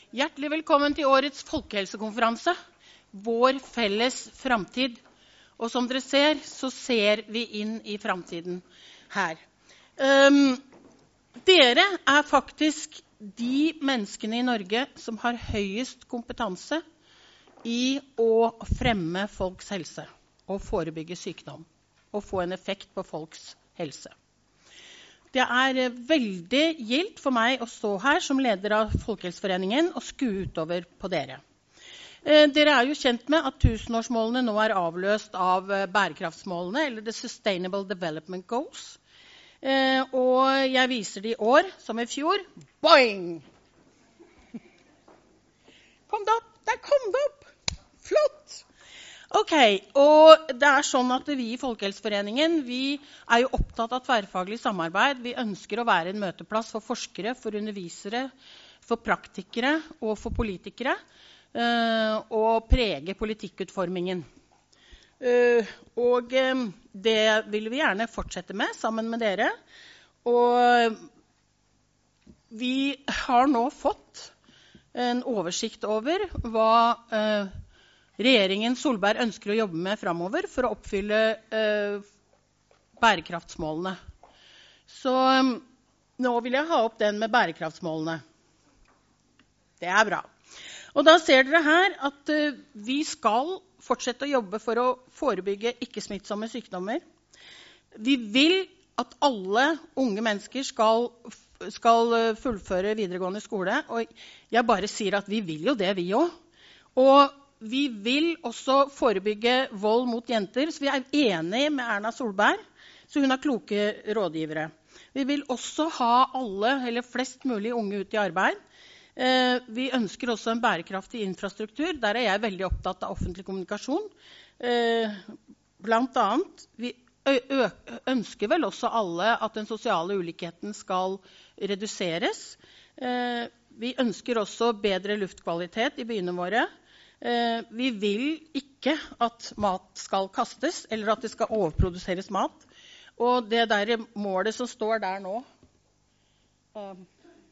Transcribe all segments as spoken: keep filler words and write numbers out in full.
Hjertelig velkommen til årets folkehelsekonferanse, vår felles fremtid. Og som dere ser, så ser vi inn i fremtiden her. Um, dere er faktisk de menneskene i Norge som har høyest kompetanse i å fremme folks helse og forebygge sykdom og få en effekt på folks helse. Det er veldig gildt for meg å stå her som leder av Folkehelseforeningen og skue utover på dere. Eh, dere er jo kjent med at tusenårsmålene nå er avløst av bærekraftsmålene, eller The Sustainable Development Goals. Eh, og jeg viser de i år, som i fjor. Boing! Kom det opp! Der kom det opp! Flott! Ok, og det er sånn at vi i Folkehelseforeningen, vi er jo opptatt av tverrfaglig samarbeid. Vi ønsker å være en møteplass for forskere, for undervisere, for praktikere og for politikere, eh, og prege politikkutformingen. Eh, og eh, det vil vi gjerne fortsette med sammen med dere. Og vi har nå fått en oversikt over hva eh, regjeringen Solberg ønsker å jobbe med fremover for å oppfylle eh, bærekraftsmålene. Så um, nå vil jeg ha opp den med bærekraftsmålene. Det er bra. Og da ser dere her at uh, vi skal fortsette å jobbe for å forebygge ikke-smittsomme sykdommer. Vi vil at alle unge mennesker skal, skal fullføre videregående skole. Og jeg bare sier at vi vil jo det, vi også. Og vi vil også forebygge vold mot jenter, så vi er enige med Erna Solberg, så hun har kloke rådgivere. Vi vil også ha alle, eller flest mulig unge ut i arbeid. Eh, vi ønsker også en bærekraftig infrastruktur. Der er jeg veldig opptatt av offentlig kommunikasjon. Eh, blant annet, vi ønsker vel også alle at den sosiale ulikheten skal reduseres. Eh, vi ønsker også bedre luftkvalitet i byene våre. Eh, vi vil ikke at mat skal kastes, eller at det skal overproduseres mat. Og det der målet som står der nå, eh,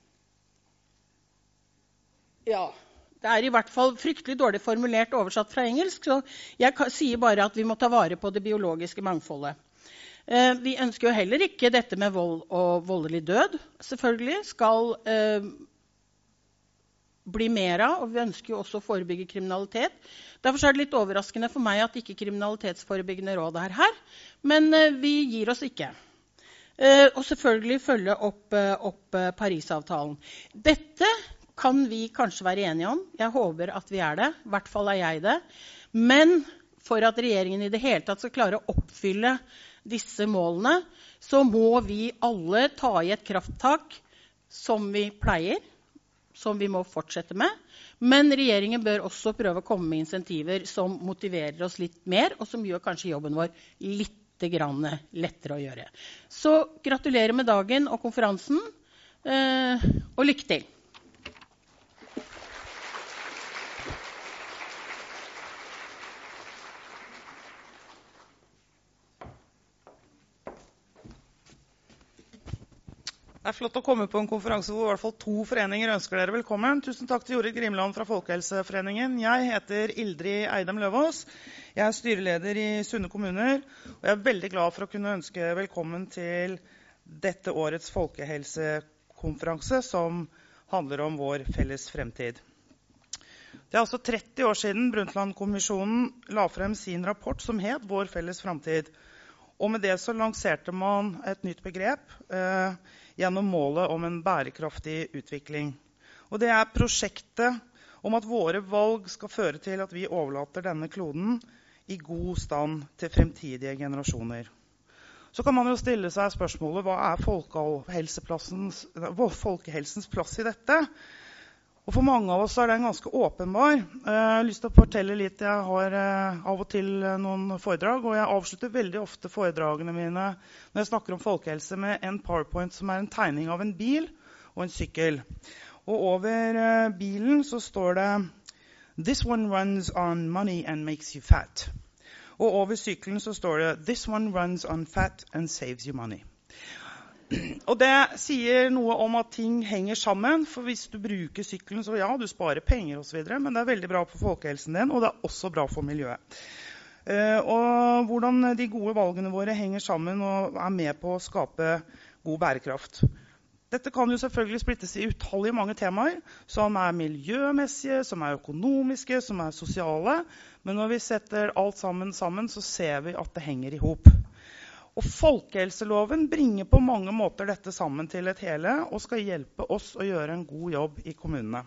ja, det er i hvert fall fryktelig dårlig formulert oversatt fra engelsk, så jeg kan, sier bare at vi må ta vare på det biologiske mangfoldet. Eh, vi ønsker jo heller ikke dette med vold og voldelig død, selvfølgelig, skal eh, bli mer av, og vi ønsker jo også å forebygge kriminalitet. Derfor er det litt overraskende for meg at ikke kriminalitetsforebyggende råd er her, men eh, vi gir oss ikke. Eh, og selvfølgelig følge opp, eh, opp eh, Paris-avtalen. Dette kan vi kanskje være enige om. Jeg håper at vi er det. I hvert fall er jeg det. Men for at regjeringen i det hele tatt skal klare å oppfylle disse målene, så må vi alle ta i et krafttak som vi pleier, som vi må fortsette med. Men regjeringen bør også prøve å komme med insentiver som motiverer oss litt mer, og som gjør kanskje jobben vår litt grann lettere å gjøre. Så gratulerer med dagen og konferansen, eh, og lykke til. Det er flott å komme på en konferanse hvor i hvert fall to foreninger ønsker dere velkommen. Tusen takk til Jorid Grimland fra Folkehelseforeningen. Jeg heter Ildrid Eidem Løvaas. Jeg er styreleder i Sunne kommuner, og jeg er veldig glad for å kunne ønske velkommen til dette årets folkehelsekonferanse som handler om vår felles fremtid. Det er altså tretti år siden Brundtland-kommisjonen la frem sin rapport som het Vår felles fremtid. Og med det så lanserte man et nytt begrep eh, gjennom målet om en bærekraftig utvikling. Og det er prosjektet om at våre valg skal føre til at vi overlater denne kloden i god stand til fremtidige generasjoner. Så kan man jo stille seg spørsmålet, hva er folkehelsens, folkehelsens plass i dette? Og for mange av oss er den ganske åpenbar. Jeg har lyst til å fortelle litt. Jeg har av og til noen foredrag, og jeg avslutter veldig ofte foredragene mine når jeg snakker om folkehelse med en PowerPoint som er en tegning av en bil og en sykkel. Og over bilen så står det «This one runs on money and makes you fat». Og over sykkelen så står det «This one runs on fat and saves you money». Og det sier noe om at ting henger sammen, for hvis du bruker sykkelen, så ja, du sparer penger og så videre, men det er veldig bra for folkehelsen din, og det er også bra for miljøet. Uh, og hvordan de gode valgene våre henger sammen og er med på å skape god bærekraft. Dette kan jo selvfølgelig splittes i utallige mange temaer, som er miljømessige, som er økonomiske, som er sosiale, men når vi setter alt sammen sammen, så ser vi at det henger i hop. Og folkehelseloven bringer på mange måter dette sammen til et hele og skal hjelpe oss å gjøre en god jobb i kommunene.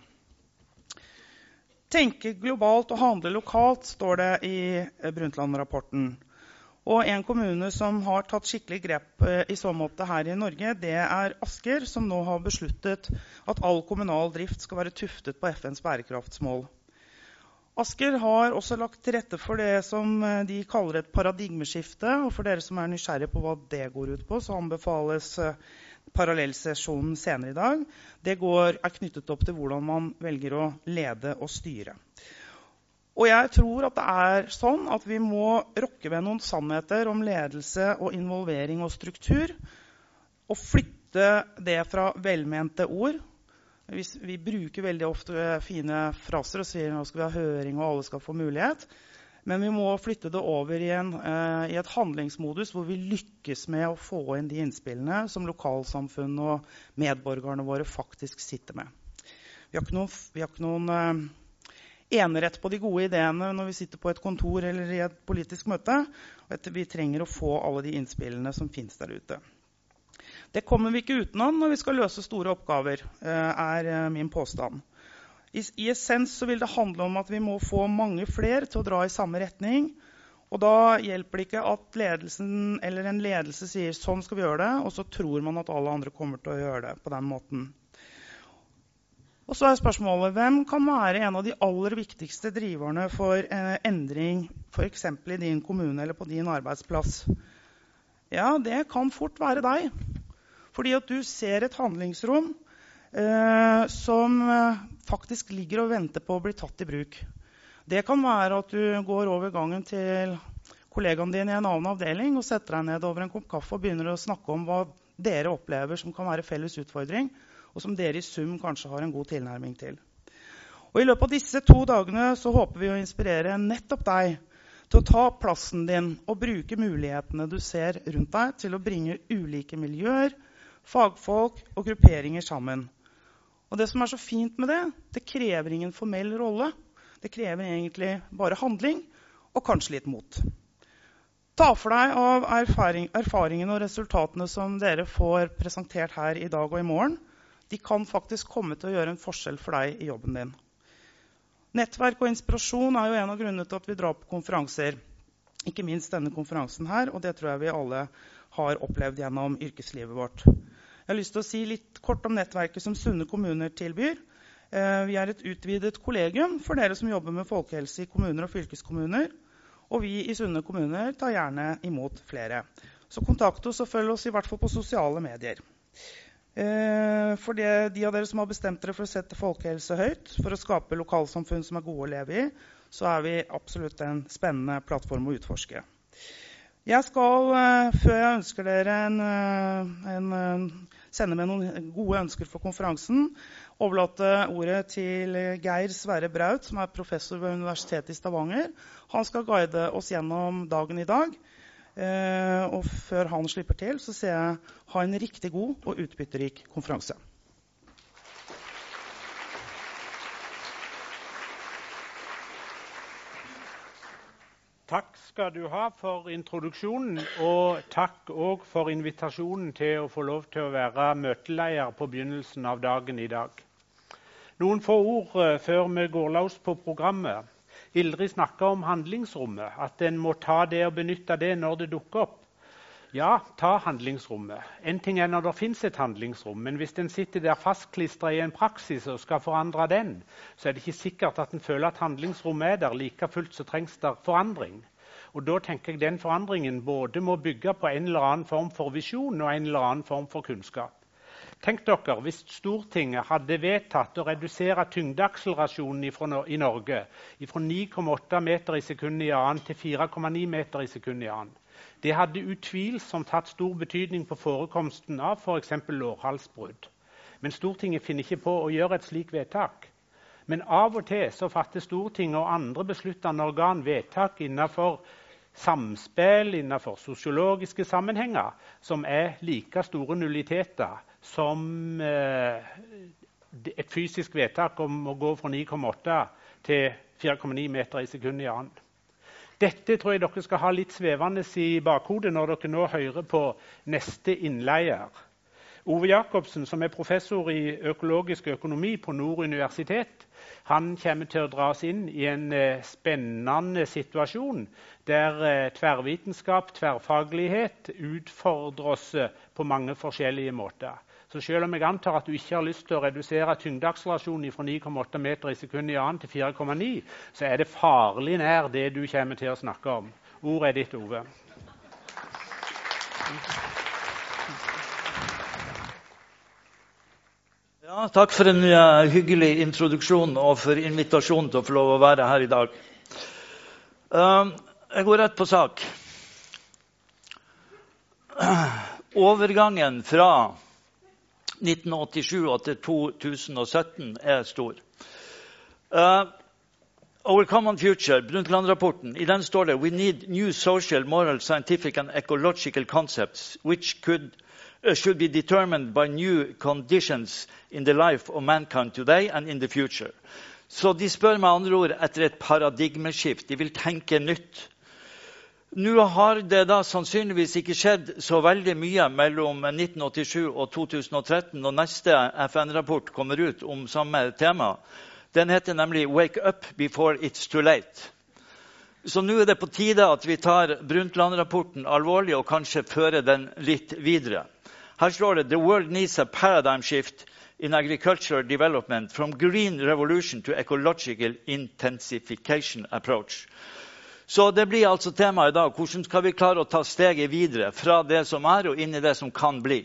Tenke globalt og handle lokalt, står det i Brundtland-rapporten. Og en kommune som har tatt skikkelig grep i så måte her i Norge, det er Asker, som nå har besluttet at all kommunal drift skal være tuftet på F N's bærekraftsmål. Asker har også lagt til rette for det som de kaller et paradigmeskifte, og for dere som er nysgjerrige på hva det går ut på, så anbefales parallellsesjonen senere i dag. Det går, er knyttet opp til hvordan man velger å lede og styre. Og jeg tror at det er sånn at vi må rokke ved noen sannheter om ledelse og involvering og struktur, og flytte det fra velmente ord. Vi bruker veldig ofte fine fraser og sier nå skal vi ha høring og alle skal få mulighet. Men vi må flytte det over i, en, uh, i et handlingsmodus hvor vi lykkes med å få inn de innspillene som lokalsamfunn og medborgerne våre faktisk sitter med. Vi har ikke noen, vi har ikke noen uh, enerett på de gode ideene når vi sitter på et kontor eller i et politisk møte. Og vi trenger å få alle de innspillene som finnes der ute. Det kommer vi ikke utenom når vi skal løse store oppgaver, er min påstand. I, I essens så vil det handle om at vi må få mange flere til å dra i samme retning, og da hjelper det ikke at ledelsen eller en ledelse sier sånn skal vi gjøre det, og så tror man at alle andre kommer til å gjøre det på den måten. Og så er spørsmålet, hvem kan være en av de aller viktigste driverne for eh, endring, for eksempel i din kommune eller på din arbeidsplass? Ja, det kan fort være deg. Fordi at du ser et handlingsrom eh, som eh, faktisk ligger og venter på å bli tatt i bruk. Det kan være at du går over gangen til kollegaen din i en annen avdeling og setter deg ned over en kopp kaffe og begynner å snakke om hva dere opplever som kan være felles utfordring, og som dere i sum kanskje har en god tilnærming til. Og i løpet av disse to dagene så håper vi å inspirere nettopp deg til å ta plassen din og bruke mulighetene du ser rundt deg til å bringe ulike miljøer, fagfolk og grupperinger sammen. Og det som er så fint med det, det krever ingen formell rolle. Det krever egentlig bare handling og kanskje litt mot. Ta for deg av erfaring, erfaringene og resultatene som dere får presentert her i dag og i morgen. De kan faktisk komme til å gjøre en forskjell for deg i jobben din. Nettverk og inspirasjon er jo en av grunnene til at vi drar på konferanser. Ikke minst denne konferansen her, og det tror jeg vi alle har opplevd gjennom yrkeslivet vårt. Jeg har lyst til å si litt kort om nettverket som Sunne kommuner tilbyr. Vi er et utvidet kollegium for dere som jobber med folkehelse i kommuner og fylkeskommuner, og vi i Sunne kommuner tar gjerne imot flere. Så kontakt oss og følg oss i hvert fall på sosiale medier. For det, de av dere som har bestemt dere for å sette folkehelse høyt, for å skape lokalsamfunn som er gode å leve i, så er vi absolutt en spennende plattform å utforske. Jeg skal, før jeg ønsker dere en, en, sende med noen gode ønsker for konferansen, overlate ordet til Geir Sverre Braut, som er professor ved Universitetet i Stavanger. Han skal guide oss gjennom dagen i dag. Eh, og før han slipper til, så ser jeg ha en riktig god og utbytterik konferanse. Takk skal du ha for introduksjonen, og takk også for invitasjonen til å få lov til å være møteleder på begynnelsen av dagen i dag. Noen få ord før vi går løs på programmet. Ildrid snakket om handlingsrommet, at en må ta det og benytte det når det dukker opp. Ja, ta handlingsrommet. En ting er når det finnes et handlingsrom, men hvis en sitter der fastklistret i en praksis og skal forandre den, så er det ikke sikkert at en føler at handlingsrommet er der. Like fullt så trengs det forandring. Og da tenker jeg den forandringen både må bygge på en eller annen form for visjon og en eller annen form for kunnskap. Tenk dere, hvis Stortinget hadde vedtatt å redusere tyngdeakselerasjonen i Norge fra ni komma åtte meter i sekundet i annen til fire komma ni meter i sekundet i annen. Det hadde utvilsomt hatt stor betydning på forekomsten av for eksempel lårhalsbrudd. Men Stortinget finner ikke på å gjøre et slikt vedtak. Men av og til så fatter Stortinget og andre besluttende organ vedtak innenfor samspill, innenfor sosiologiske sammenhenger, som er like store nulliteter som eh, et fysisk vedtak om å gå fra ni komma åtte til fire komma ni meter i sekundet i annen. Dette tror jeg dere skal ha litt svevende i bakhodet når dere nå hører på neste innleier. Ove Jacobsen, som er professor i økologisk økonomi på Nord universitet, han kommer til å dra oss inn i en eh, spennende situasjon der eh, tverrvitenskap, tverrfaglighet utfordrer oss eh, på mange forskjellige måter. Så selv om jeg antar at du ikke har lyst til å redusere tyngdeakselerasjonen fra ni komma åtte meter i sekundet i annen til fire komma ni, så er det farlig nær det du kommer til å snakke om. Ordet er ditt, Ove. Ja, takk for en uh, hyggelig introduksjon og for invitasjonen til å få lov å være her i dag. Uh, jeg går rett på sak. Overgangen fra nitten åttisju til to tusen sytten er stor. Uh, Our Common Future, Brundtland-rapporten, i den står det «We need new social, moral, scientific and ecological concepts which could, uh, should be determined by new conditions in the life of mankind today and in the future». Så de spør med andre ord etter et paradigmeskift. De vil tenke nytt. Nå har det da sannsynligvis ikke skjedd så veldig mye mellom nitten åttisju og to tusen tretten, når neste F N-rapport kommer ut om samme tema. Den heter nemlig «Wake up before it's too late». Så nå er det på tide at vi tar Brundtland-rapporten alvorlig og kanskje fører den litt videre. Her står det «The world needs a paradigm shift in agricultural development from green revolution to ecological intensification approach». Så det blir altså tema i dag. Hvordan skal vi klare å ta steget videre fra det som er og inn i det som kan bli?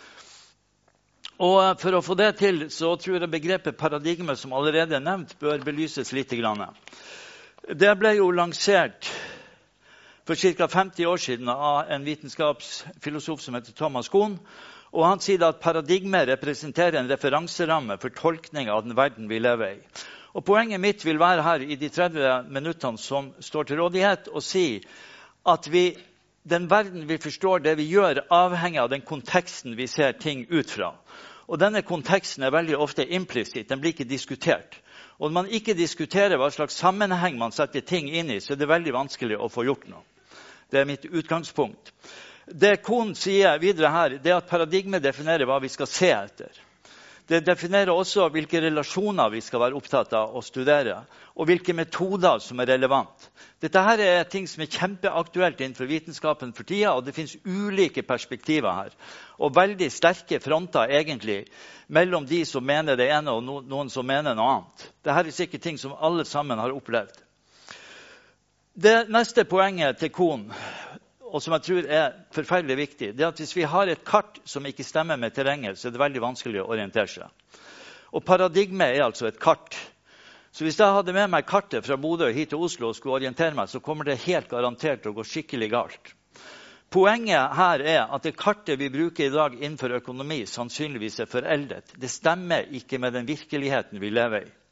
Og for å få det til, så tror jeg begrepet paradigme, som allerede er nevnt, bør belyses litt grann. Det ble jo lansert for ca. femti år siden av en vitenskapsfilosof som heter Thomas Kuhn, og han sier at paradigme representerer en referanseramme for tolkning av den verden vi lever i. Og poenget mitt vil være her i de tretti minuttene som står til rådighet, og si at vi, den verden vi forstår, det vi gjør, avhenger av den konteksten vi ser ting ut fra. Og denne konteksten er veldig ofte implisitt, den blir ikke diskutert. Og når man ikke diskuterer hva slags sammenheng man setter ting inn i, så er det veldig vanskelig å få gjort noe. Det er mitt utgangspunkt. Det Kuhn sier videre her, det er at paradigmet definerer hva vi skal se etter. Det definerer også hvilke relasjoner vi skal være opptatt av å studere, og hvilke metoder som er relevant. Dette her er ting som er kjempeaktuelt innenfor vitenskapen for tida, og det finnes ulike perspektiver her. Og veldig sterke fronter egentlig mellom de som mener det ene og noen som mener noe annet. Dette er sikkert ting som alle sammen har opplevd. Det neste poenget til Kuhn, og som jeg tror er forferdelig viktig, det er at hvis vi har et kart som ikke stemmer med terrenget, så er det veldig vanskelig å orientere seg. Og paradigme er altså et kart. Så hvis jeg hadde med meg kartet fra Bodø hit til Oslo og skulle orientere meg, så kommer det helt garantert til å gå skikkelig galt. Poenget her er at det kartet vi bruker i dag innenfor økonomi sannsynligvis er foreldet. Det stemmer ikke med den virkeligheten vi lever i.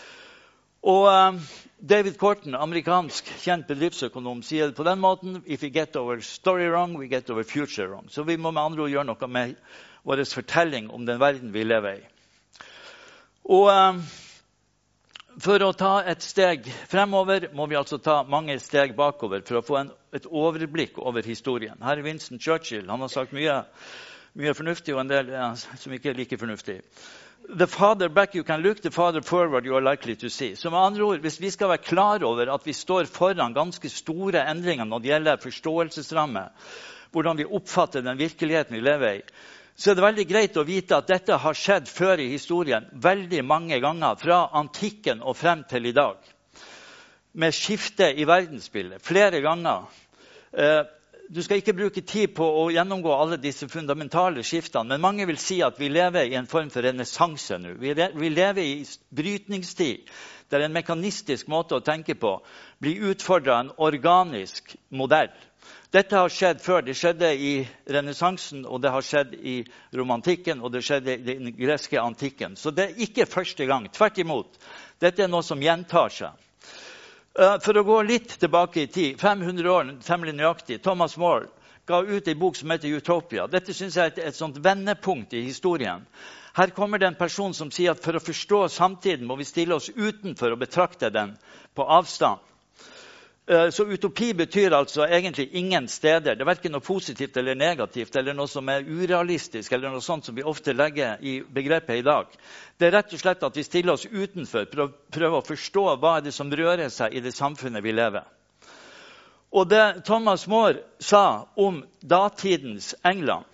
Og uh, David Korten, amerikansk kjent bedriftsøkonom, sier det på den måten: if we get our story wrong, we get our future wrong. Så vi må med andre ord gjøre noe med vår fortelling om den verden vi lever i. Og uh, for å ta et steg fremover må vi altså ta mange steg bakover for å få en, et overblikk over historien. Her er Winston Churchill. Han har sagt mye, mye fornuftig og en del ja, som ikke er like fornuftig. The farther back you can look, the farther forward you are likely to see. Så med andre ord, hvis vi skal være klar over at vi står foran ganske store endringer når det gjelder forståelsesramme, hvordan vi oppfatter den virkeligheten vi lever i, så er det veldig greit å vite at dette har skjedd før i historien veldig mange ganger, fra antikken og frem til i dag. Med skifte i verdensbildet, flere ganger. du skal ikke bruke tid på å gjennomgå alle disse fundamentale skiftene, men mange vil si at vi lever i en form for renessanse nå. Vi, vi lever i brytningstid, der en mekanistisk måte å tenke på blir utfordret av en organisk modell. Dette har skjedd før. Det skjedde i renessansen, og det har skjedd i romantikken, og det skjedde i den greske antikken. Så det er ikke første gang. Tvert imot. Dette er noe som gjentar seg. For å gå litt tilbake i tid, fem hundre år, temmelig nøyaktig, Thomas More ga ut en bok som heter Utopia. Dette synes jeg er et, et sånt vendepunkt i historien. Her kommer det en person som sier at for å forstå samtiden må vi stille oss utenfor og betrakte den på avstand. Så utopi betyr altså egentlig ingen steder. Det er hverken noe positivt eller negativt, eller noe som er urealistisk, eller noe sånt som vi ofte legger i begrepet i dag. Det er rett og slett at vi stiller oss utenfor, prøver å forstå hva er det som rører seg i det samfunnet vi lever. Og det Thomas More sa om datidens England,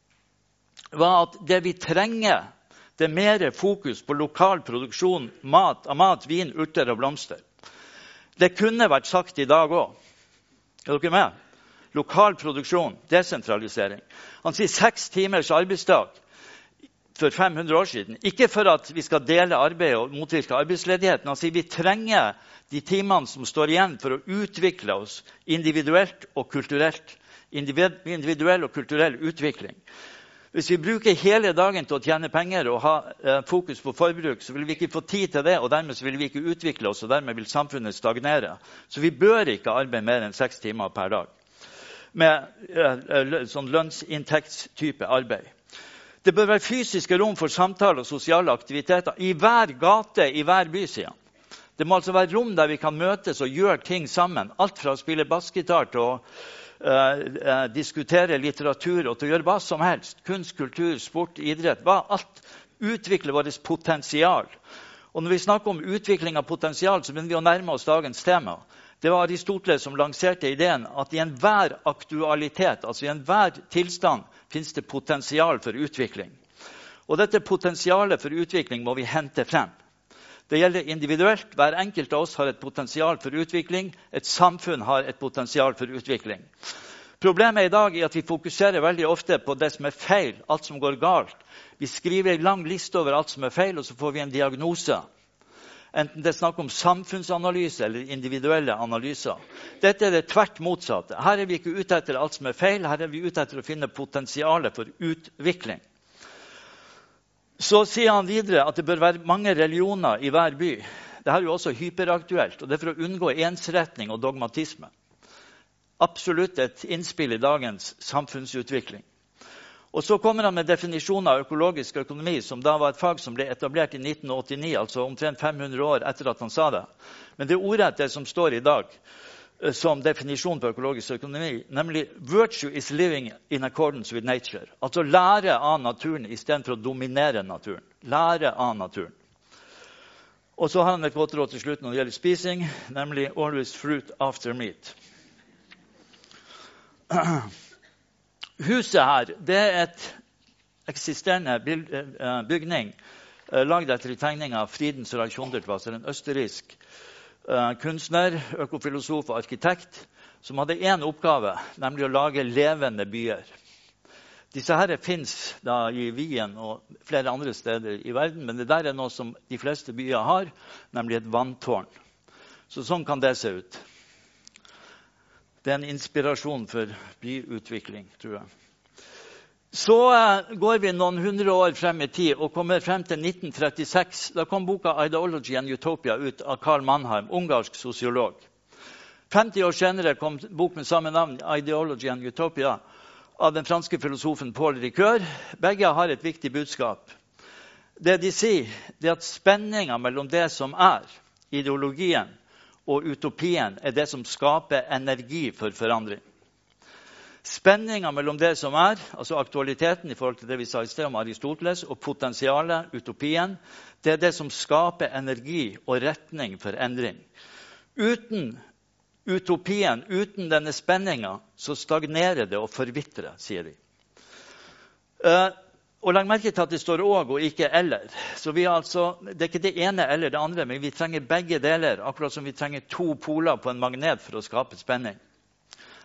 var at det vi trenger, det er mer fokus på lokal produksjon, mat, av mat, vin, urter og blomster. Det kunne vært sagt i dag også. Er dere med? Lokal produksjon, desentralisering. Han sier seks timers arbeidsdag for fem hundre år siden. Ikke for at vi skal dele arbeid og motvirke arbeidsledigheten. Han sier vi trenger de timene som står igjen for å utvikle oss individuelt og kulturelt. Individuell og kulturell utvikling. Hvis vi bruker hele dagen til å tjene penger og ha eh, fokus på forbruk, så vil vi ikke få tid til det, og dermed så vil vi ikke utvikle oss, og dermed vil samfunnet stagnere. Så vi bør ikke arbeide mer enn seks timer per dag med eh, sånn lønnsinntektstype arbeid. Det bør være fysiske rom for samtale og sosiale aktiviteter i hver gate, i hver byside. Det må altså være rom der vi kan møtes og gjøre ting sammen. Alt fra å spille bassgitar til å Uh, uh, diskutere litteratur og til å gjøre hva som helst. Kunst, kultur, sport, idrett. Hva? Alt utvikler vårt potensial. Og når vi snakker om utvikling av potensial, så begynner vi å nærme oss dagens tema. Det var Aristoteles som lanserte ideen at i enhver aktualitet, altså i enhver tilstand, finnes det potensial for utvikling. Og dette potensialet for utvikling må vi hente frem. Det gjelder individuelt. Hver enkelt av oss har et potensial for utvikling. Et samfunn har et potensial for utvikling. Problemet i dag er at vi fokuserer veldig ofte på det som er feil, alt som går galt. Vi skriver en lang liste over alt som er feil, og så får vi en diagnose. Enten det er snakk om samfunnsanalyse eller individuelle analyser. Dette er det tvert motsatte. Her er vi ikke ute etter alt som er feil, her er vi ute etter å finne potensialet for utvikling. Så sier han videre at det bør være mange religioner i hver by. Dette er jo også hyperaktuelt, og det er for å unngå ensretning og dogmatisme. Absolutt et innspill i dagens samfunnsutvikling. Og så kommer han med definisjonen av økologisk økonomi, som da var et fag som ble etablert i nitten åttini, altså omtrent fem hundre år etter at han sa det. Men det er ordrett det som står i dag som definisjon på økologisk økonomi, nemlig virtue is living in accordance with nature. Altså lære av naturen i stedet for å dominere naturen. Lære av naturen. Og så har han et godt råd til slutt når det gjelder spising, nemlig always fruit after meat. Huset her, det er et eksisterende bygning lagd etter tegning av Friedens Reich Hundertwasser, en østerriksk uh, kunstner, økofilosof og arkitekt, som hadde en oppgave, nemlig å lage levende byer. Disse her finnes da i Wien og flere andre steder i verden, men det der er noe som de fleste byer har, nemlig et vanntårn. Så sånn kan det se ut. Det er en inspirasjon for byutvikling, tror jeg. Så uh, går vi noen hundre år frem i tid og kommer frem til nitten trettiseks. Da kom boka Ideology and Utopia ut av Karl Mannheim, ungarsk sosiolog. femti år senere kom bok med samme navn, Ideology and Utopia, av den franske filosofen Paul Ricoeur. Begge har et viktig budskap. Det de sier, det er at spenningen mellom det som er ideologien og utopien er det som skaper energi for forandring. Spenningen mellom det som er, altså aktualiteten i forhold til det vi sa i sted om Aristoteles, og potensialet, utopien, det er det som skaper energi og retning for endring. Uten utopien, uten denne spenningen, så stagnerer det og forvitrer, sier de. Uh, og legg merke til at det står og og ikke eller. Så vi altså, det er ikke det ene eller det andre, men vi trenger begge deler, akkurat som vi trenger to poler på en magnet for å skape spenning.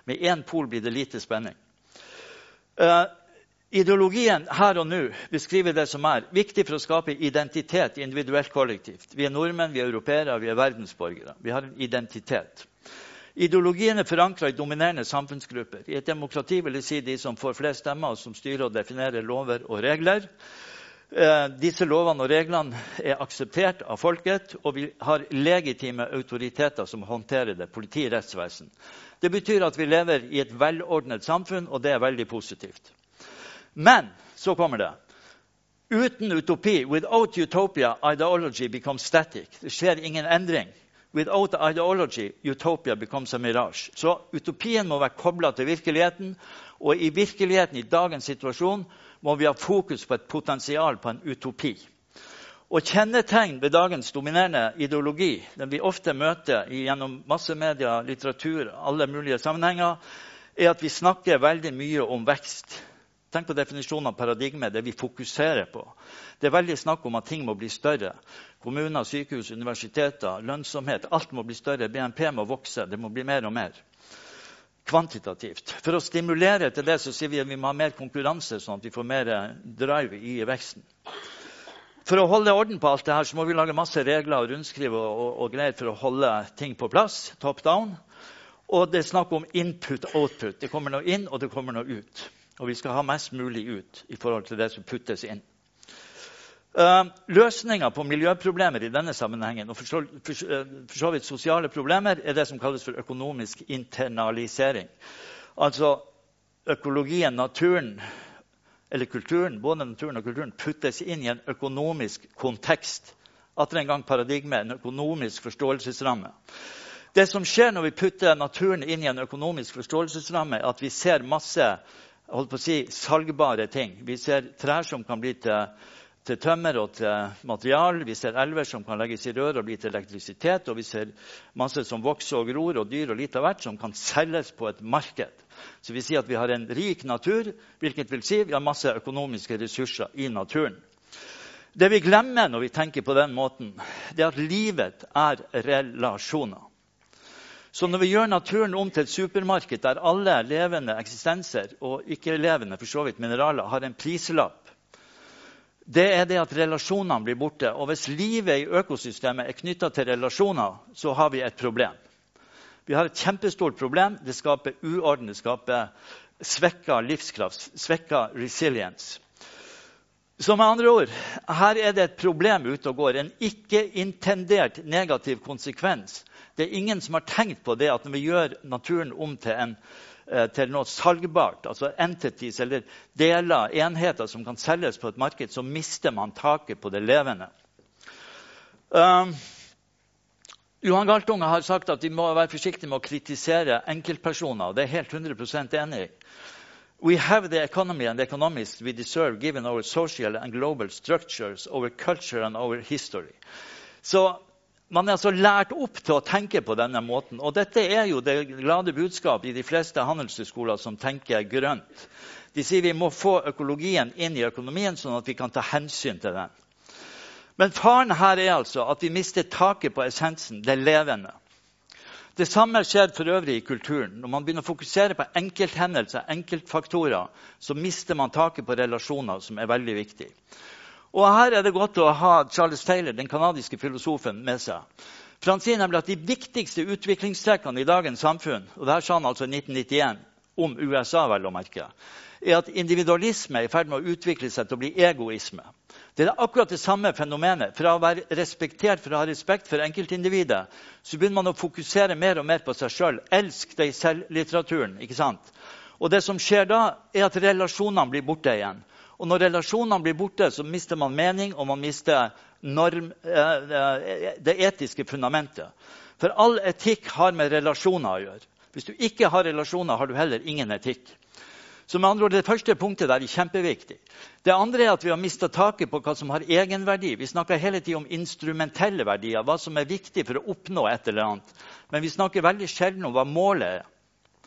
Med én pol blir det lite spenning. Uh, ideologien her og nå beskriver det som er viktig for å skape identitet individuelt kollektivt. Vi er nordmenn, vi er europeere, vi er verdensborgere. Vi har en identitet. Ideologien er forankret i dominerende samfunnsgrupper. I et demokrati vil jeg si de som får flest stemmer, og som styrer og definerer lover og regler. Eh, disse lovene og reglene er akseptert av folket, og vi har legitime autoriteter som håndterer det, politi, rettsvesen. Det betyr at vi lever i et velordnet samfunn, og det er veldig positivt. Men, så kommer det. Uten utopi, without utopia, ideology becomes static. Det skjer ingen endring. Without ideology, utopia becomes a mirage. Så utopien må være koblet til virkeligheten, og i virkeligheten, i dagens situasjon, må vi ha fokus på et potensial på en utopi. Og kjennetegn ved dagens dominerende ideologi, den vi ofte møter gjennom massemedia, litteratur, alle mulige sammenhenger, er at vi snakker veldig mye om vekst. Tenk på definisjonen av paradigme, det vi fokuserer på. Det er veldig snakk om at ting må bli større. Kommuner, sykehus, universiteter, lønnsomhet, alt må bli større. B N P må vokse, det må bli mer og mer. Kvantitativt. For å stimulere til det så sier vi at vi må ha mer konkurranse, sånn at vi får mer drive i veksten. For å holde orden på alt det her så må vi lage masse regler og rundskriv og, og, og greier for å holde ting på plass, top down. Og det er snakk om input-output. Det kommer noe inn, og det kommer noe ut. Og vi skal ha mest mulig ut i forhold til det som puttes inn. Uh, løsninger på miljøproblemer i denne sammenhengen, og for så, for, for så vidt sosiale problemer, er det som kalles for økonomisk internalisering. Altså økologien, naturen, eller kulturen, både naturen og kulturen, puttes inn i en økonomisk kontekst. Atter en gang paradigme, en økonomisk forståelsesramme. Det som skjer når vi putter naturen inn i en økonomisk forståelsesramme, er at vi ser masse holdt på å si, salgbare ting. Vi ser trær som kan bli til, til tømmer og til material. Vi ser elver som kan legges i rør og bli til elektrisitet. Og vi ser masse som vokser og gror og dyr og litt av hvert som kan selges på et marked. Så vi sier at vi har en rik natur, hvilket vil si vi har masse økonomiske ressurser i naturen. Det vi glemmer når vi tenker på den måten, det er at livet er relasjoner. Så når vi gjør naturen om til et supermarked der alle levende eksistenser og ikke-levende for så vidt mineraler har en prislapp, det er det at relasjonene blir borte. Og hvis livet i økosystemet er knyttet til relasjoner, så har vi et problem. Vi har et kjempestort problem. Det skaper uorden, det skaper svekket livskraft, svekket resilience. Så med andre ord, her er det et problem ute og går, en ikke-intendert negativ konsekvens. Det er ingen som har tenkt på det at når vi gjør naturen om til, en, til noe salgbart, altså entities eller deler, enheter som kan selges på et marked, så mister man taket på det levende. Um, Johan Galtung har sagt at vi må være forsiktige med å kritisere enkeltpersoner, og det er helt hundre prosent enig i. We have the economy and the economists we deserve given our social and global structures, our culture and our history. Så man er altså lært opp til å tenke på denne måten, og dette er jo det glade budskap i de fleste handelshøyskoler som tenker grønt. De sier vi må få økologien inn i økonomien sånn at vi kan ta hensyn til den. Men faren her er altså at vi mister taket på essensen, det levende. Det samme skjer for øvrig i kulturen. Når man begynner å fokusere på enkelthendelser, enkeltfaktorer, så mister man taket på relasjoner som er veldig viktig. Og her er det godt å ha Charles Taylor, den kanadiske filosofen, med seg. For han sier nemlig at de viktigste utviklingstrekkene i dagens samfunn, og det her sa han altså i nitten nittien, om U S A vel å merke, er at individualisme er i ferd med å utvikle seg til å bli egoisme. Det er akkurat det samme fenomenet. For å være respektert, for å ha respekt for enkeltindividet, så begynner man å fokusere mer og mer på seg selv. Elsk deg selv-litteraturen, ikke sant? Og det som skjer da, er at relasjonene blir borte igjen. Og når relasjonene blir borte, så mister man mening, og man mister norm, det etiske fundamentet. For all etikk har med relasjoner å gjøre. Hvis du ikke har relasjoner, har du heller ingen etikk. Så med andre ord, det første punktet der er kjempeviktig. Det andre er at vi har mistet taket på hva som har egenverdi. Vi snakker hele tiden om instrumentelle verdier, hva som er viktig for å oppnå et eller annet. Men vi snakker veldig sjelden om hva målet er.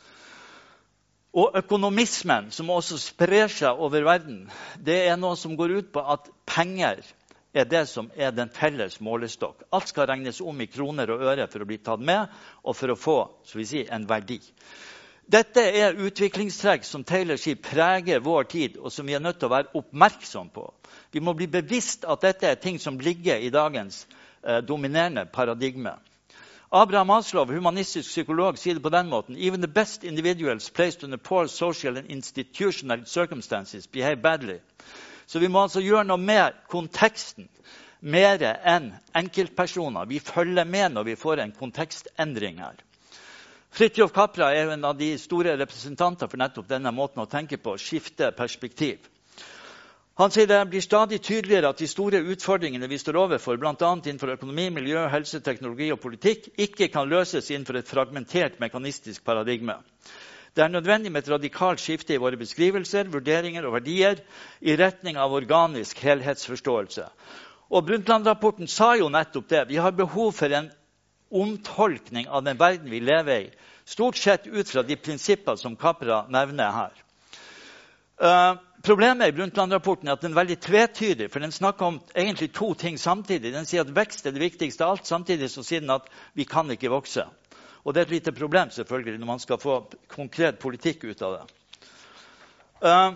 Og økonomismen, som også sprer seg over verden, det er noe som går ut på at penger er det som er den felles målestokk. Alt skal regnes om i kroner og øre for å bli tatt med, og for å få, så vi sier, en verdi. Dette er utviklingstrekk som Taylor sier preger vår tid, og som vi er nødt til å være oppmerksom på. Vi må bli bevisst at dette er ting som ligger i dagens eh, dominerende paradigme. Abraham Maslow, humanistisk psykolog, sier det på den måten: Even the best individuals placed under poor social and institutional circumstances behave badly. Så vi må altså gjøre noe med konteksten, mer enn enkeltpersoner. Vi følger med når vi får en kontekstendring her. Fridtjof Capra er en av de store representanter for nettopp denne måten å tenke på, skifte perspektiv. Han sier det blir stadig tydeligere at de store utfordringene vi står overfor, blant annet innenfor økonomi, miljø, helse, teknologi og politikk, ikke kan løses innenfor et fragmentert mekanistisk paradigme. Det er nødvendig med et radikalt skifte i våre beskrivelser, vurderinger og verdier i retning av organisk helhetsforståelse. Og Brundtland-rapporten sa jo nettopp det. Vi har behov for en omtolkning av den verden vi lever i, stort sett ut fra de prinsipper som Capra nevner her. Uh, problemet i Brundtland-rapporten er at den er veldig tvetydig, for den snakker om egentlig to ting samtidig. Den sier at vekst er det viktigste av alt, samtidig så sier den at vi kan ikke vokse. Og det er et lite problem selvfølgelig når man skal få konkret politikk ut av det. Uh,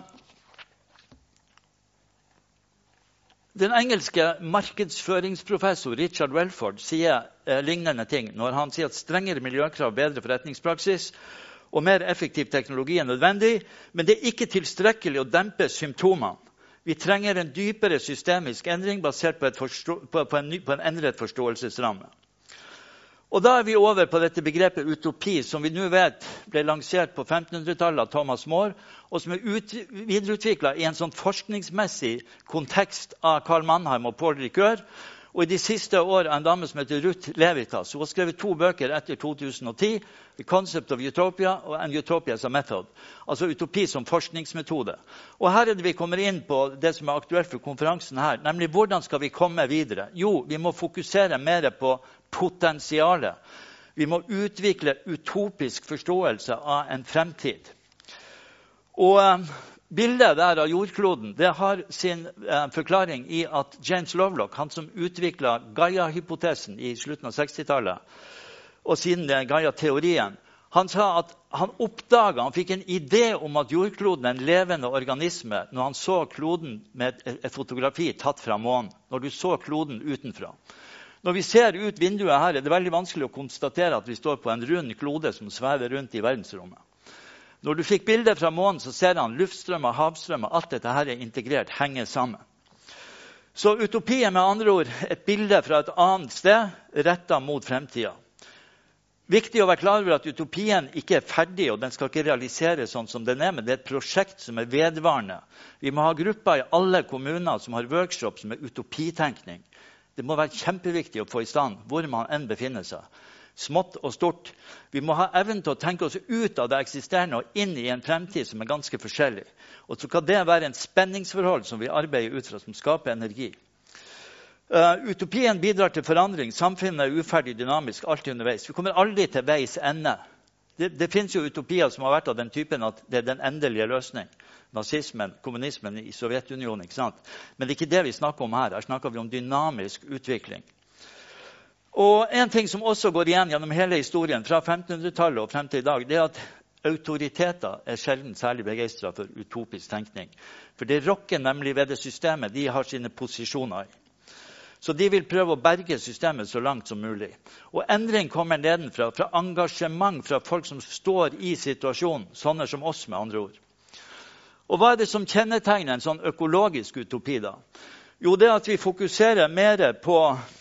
Den engelske markedsføringsprofessor Richard Welford sier eh, lignende ting når han sier at strengere miljøkrav, bedre forretningspraksis og mer effektiv teknologi er nødvendig, men det er ikke tilstrekkelig å dempe symptomene. Vi trenger en dypere systemisk endring basert på, et forstå, på, på, en, ny, på en endret forståelsesramme. Og da er vi over på dette begrepet utopi, som vi nå vet ble lansert på femtenhundretallet av Thomas More, og som er ut, videreutviklet i en sånn forskningsmessig kontekst av Karl Mannheim og Paul Ricoeur. Og i de siste år en dame som heter Ruth Levitas. Hun har skrevet to bøker etter to tusen og ti, The Concept of Utopia og And Utopia as a Method. Altså utopi som forskningsmetode. Og her er det vi kommer inn på det som er aktuelt for konferansen her, nemlig hvordan skal vi komme videre? Jo, vi må fokusere mer på potensialet. Vi må utvikle utopisk forståelse av en fremtid. Og eh, bildet der av jordkloden, det har sin eh, forklaring i at James Lovelock, han som utviklet Gaia-hypotesen i slutten av sekstitallet, og siden det Gaia-teorien, han sa at han oppdaget, han fikk en idé om at jordkloden er en levende organisme når han så kloden med et, et fotografi tatt fra månen, når du så kloden utenfra. Når vi ser ut vinduet her, er det veldig vanskelig å konstatere at vi står på en rund klode som svever rundt i verdensrommet. Når du fikk bildet fra månen, så ser han luftstrømmer, havstrømmer, alt dette her er integrert, henger sammen. Så utopi er med andre ord et bilde fra et annet sted, rettet mot fremtiden. Viktig å være klar over at utopien ikke er ferdig, og den skal ikke realiseres sånn som den er, men det er et prosjekt som er vedvarende. Vi må ha grupper i alle kommuner som har workshop som er utopitenkning. Det må være kjempeviktig å få i stand hvor man enn befinner seg. Smått og stort. Vi må ha evnen til å tenke oss ut av det eksisterende og inn i en fremtid som er ganske forskjellig. Og så kan det være en spenningsforhold som vi arbeider ut fra, som skaper energi. Uh, utopien bidrar til forandring. Samfunnet er uferdig, dynamisk, alltid underveis. Vi kommer aldri til veis ende. Det, det finnes jo utopier som har vært av den typen at det er den endelige løsning. Nazismen, kommunismen i Sovjetunionen, ikke sant? Men det er ikke det vi snakker om her. Her snakker vi om dynamisk utvikling. Og en ting som også går igjen gjennom hele historien, fra femtenhundretallet og frem til i dag, det er at autoriteter er sjelden særlig begeistret for utopisk tenkning. For det rokker nemlig ved det systemet de har sine posisjoner i. Så de vil prøve å berge systemet så langt som mulig. Og endring kommer nedenfra, fra engasjement fra folk som står i situasjonen, sånne som oss med andre ord. Og hva er det som kjennetegner en sånn økologisk utopi da? Jo, det er at vi fokuserer mer på